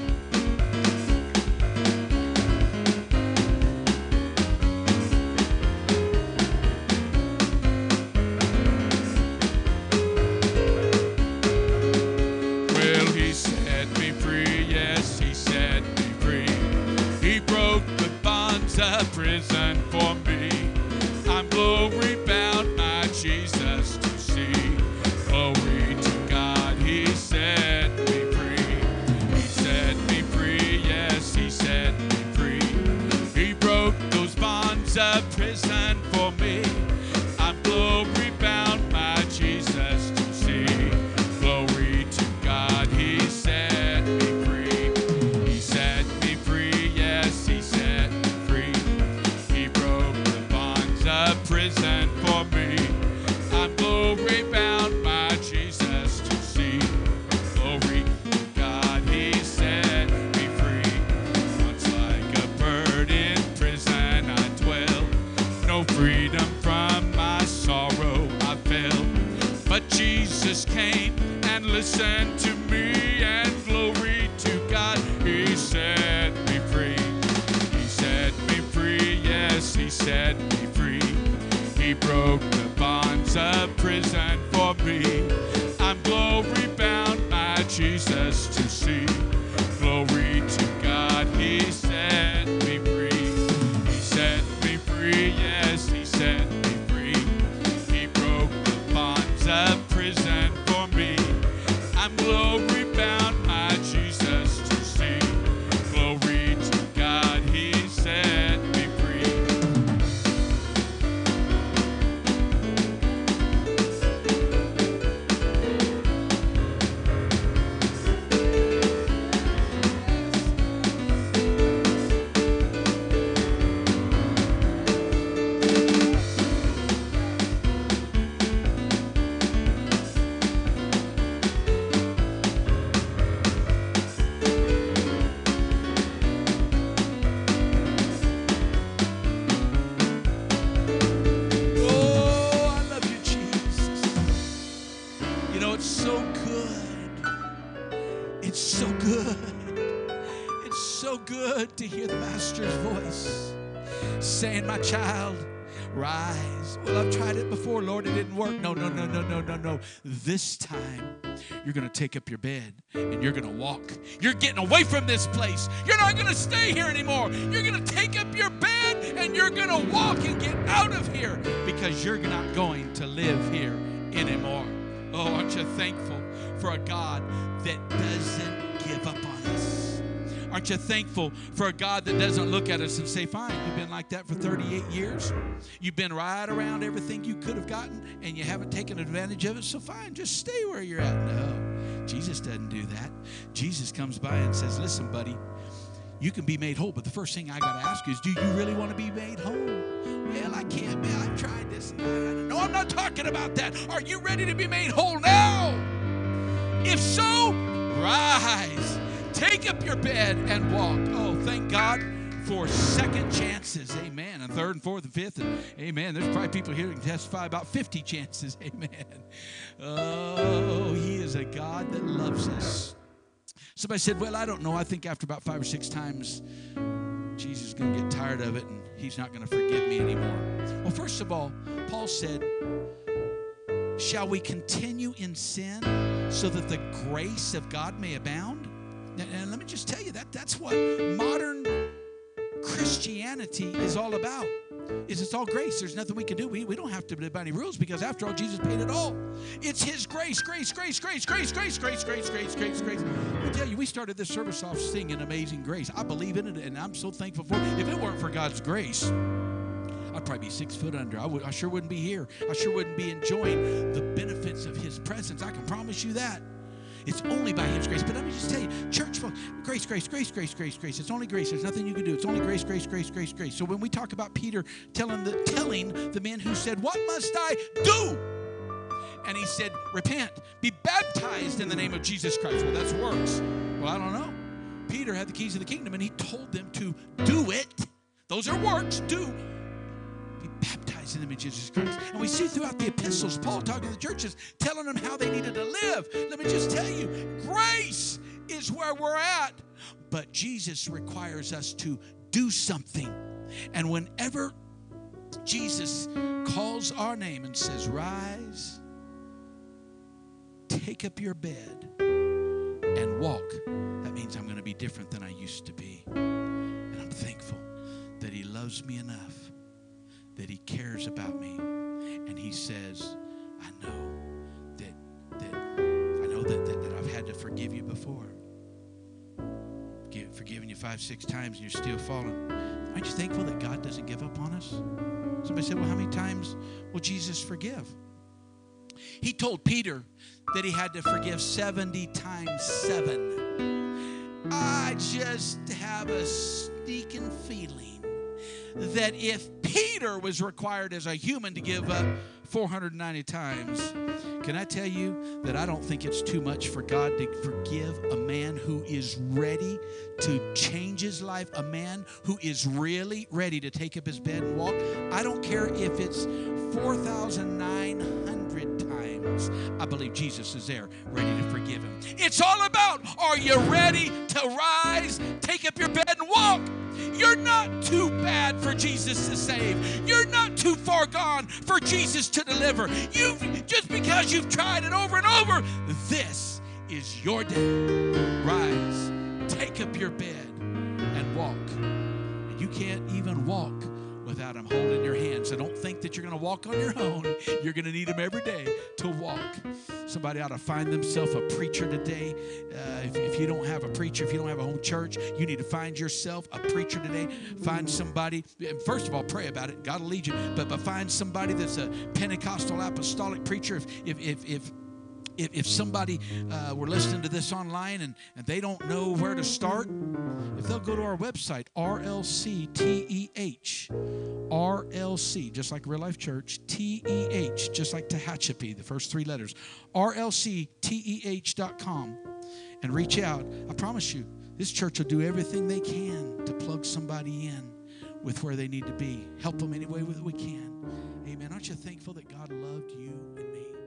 Well, he set me free. Yes, he set me free. He broke the bonds of prison for me. I'm glory bound, my Jesus to see. Glory to God, he set me free. He set me free, yes, he set me free. He broke those bonds of prison for me. I'm glory bound, my Jesus to see. Glory to God, he set me free. He set me free, yes, he set me free. He broke the bonds of prison for me. I'm glory bound, my Jesus to see. Glory to God, he set me free. Once like a bird in prison I dwell. No freedom from my sorrow I felt. But Jesus came and listened to me, and glory to God, he set me free. He set me free, yes, he set me free. He broke the bonds of prison for me. I'm glory bound, my Jesus to see. Glory to God, he set me free. He set me free, yes, he set me free. He broke the bonds of prison for me. I'm glory bound, my Jesus to see. so good to hear the Master's voice saying, my child, rise. Well, I've tried it before, Lord. It didn't work. No. This time, you're going to take up your bed and you're going to walk. You're getting away from this place. You're not going to stay here anymore. You're going to take up your bed and you're going to walk and get out of here because you're not going to live here anymore. Oh, aren't you thankful for a God that doesn't give up on us? Aren't you thankful for a God that doesn't look at us and say, fine, you've been like that for 38 years. You've been right around everything you could have gotten, and you haven't taken advantage of it, so fine, just stay where you're at. No, Jesus doesn't do that. Jesus comes by and says, listen, buddy, you can be made whole, but the first thing I got to ask you is, do you really want to be made whole? Well, I can't, man. I've tried this. No, I'm not talking about that. Are you ready to be made whole now? If so, rise. Take up your bed and walk. Oh, thank God for second chances. Amen. And third and fourth and fifth. And amen. There's probably people here who can testify about 50 chances. Amen. Oh, he is a God that loves us. Somebody said, well, I don't know. I think after about 5 or 6 times, Jesus is going to get tired of it and he's not going to forgive me anymore. Well, first of all, Paul said, shall we continue in sin so that the grace of God may abound? And let me just tell you, that's what modern Christianity is all about. It's all grace. There's nothing we can do. We don't have to live by any rules because after all, Jesus paid it all. It's his grace, grace, grace, grace, grace, grace, grace, grace, grace, grace, grace. Let me tell you, we started this service off singing Amazing Grace. I believe in it, and I'm so thankful for it. If it weren't for God's grace, I'd probably be 6 foot under. I sure wouldn't be here. I sure wouldn't be enjoying the benefits of his presence. I can promise you that. It's only by his grace. But let me just tell you, church folks, grace, grace, grace, grace, grace, grace. It's only grace. There's nothing you can do. It's only grace, grace, grace, grace, grace. So when we talk about Peter telling the men who said, what must I do? And he said, repent, be baptized in the name of Jesus Christ. Well, that's works. Well, I don't know. Peter had the keys of the kingdom, and he told them to do it. Those are works. Do. Be baptized in the name of Jesus Christ. And we see throughout the epistles, Paul talking to the churches, telling them how they needed to live. Let me just tell you, grace is where we're at. But Jesus requires us to do something. And whenever Jesus calls our name and says, rise, take up your bed, and walk, that means I'm going to be different than I used to be. And I'm thankful that he loves me enough, that he cares about me, and he says, I know that I've had to forgive you before. Forgiven you 5, 6 times and you're still falling. Aren't you thankful that God doesn't give up on us? Somebody said, well, how many times will Jesus forgive? He told Peter that he had to forgive 70 times 7. I just have a sneaking feeling that if Peter was required as a human to give up 490 times, can I tell you that I don't think it's too much for God to forgive a man who is ready to change his life, a man who is really ready to take up his bed and walk. I don't care if it's 4,900 times. I believe Jesus is there ready to forgive him. It's all about, are you ready to rise, take up your bed and walk? You're not too bad for Jesus to save. You're not too far gone for Jesus to deliver. Just because you've tried it over and over, this is your day. Rise, take up your bed, and walk. And you can't even walk without him holding your hand. So don't think that you're going to walk on your own. You're going to need him every day to walk. Somebody ought to find themselves a preacher today. If you don't have a preacher, if you don't have a home church, you need to find yourself a preacher today. Find somebody. And first of all, pray about it. God will lead you. But find somebody that's a Pentecostal apostolic preacher. If somebody were listening to this online and they don't know where to start, if they'll go to our website, RLC, just like Real Life Church, TEH, just like Tehachapi, the first 3 letters, RLCTEH.com, and reach out. I promise you, this church will do everything they can to plug somebody in with where they need to be. Help them any way that we can. Amen. Aren't you thankful that God loved you and me?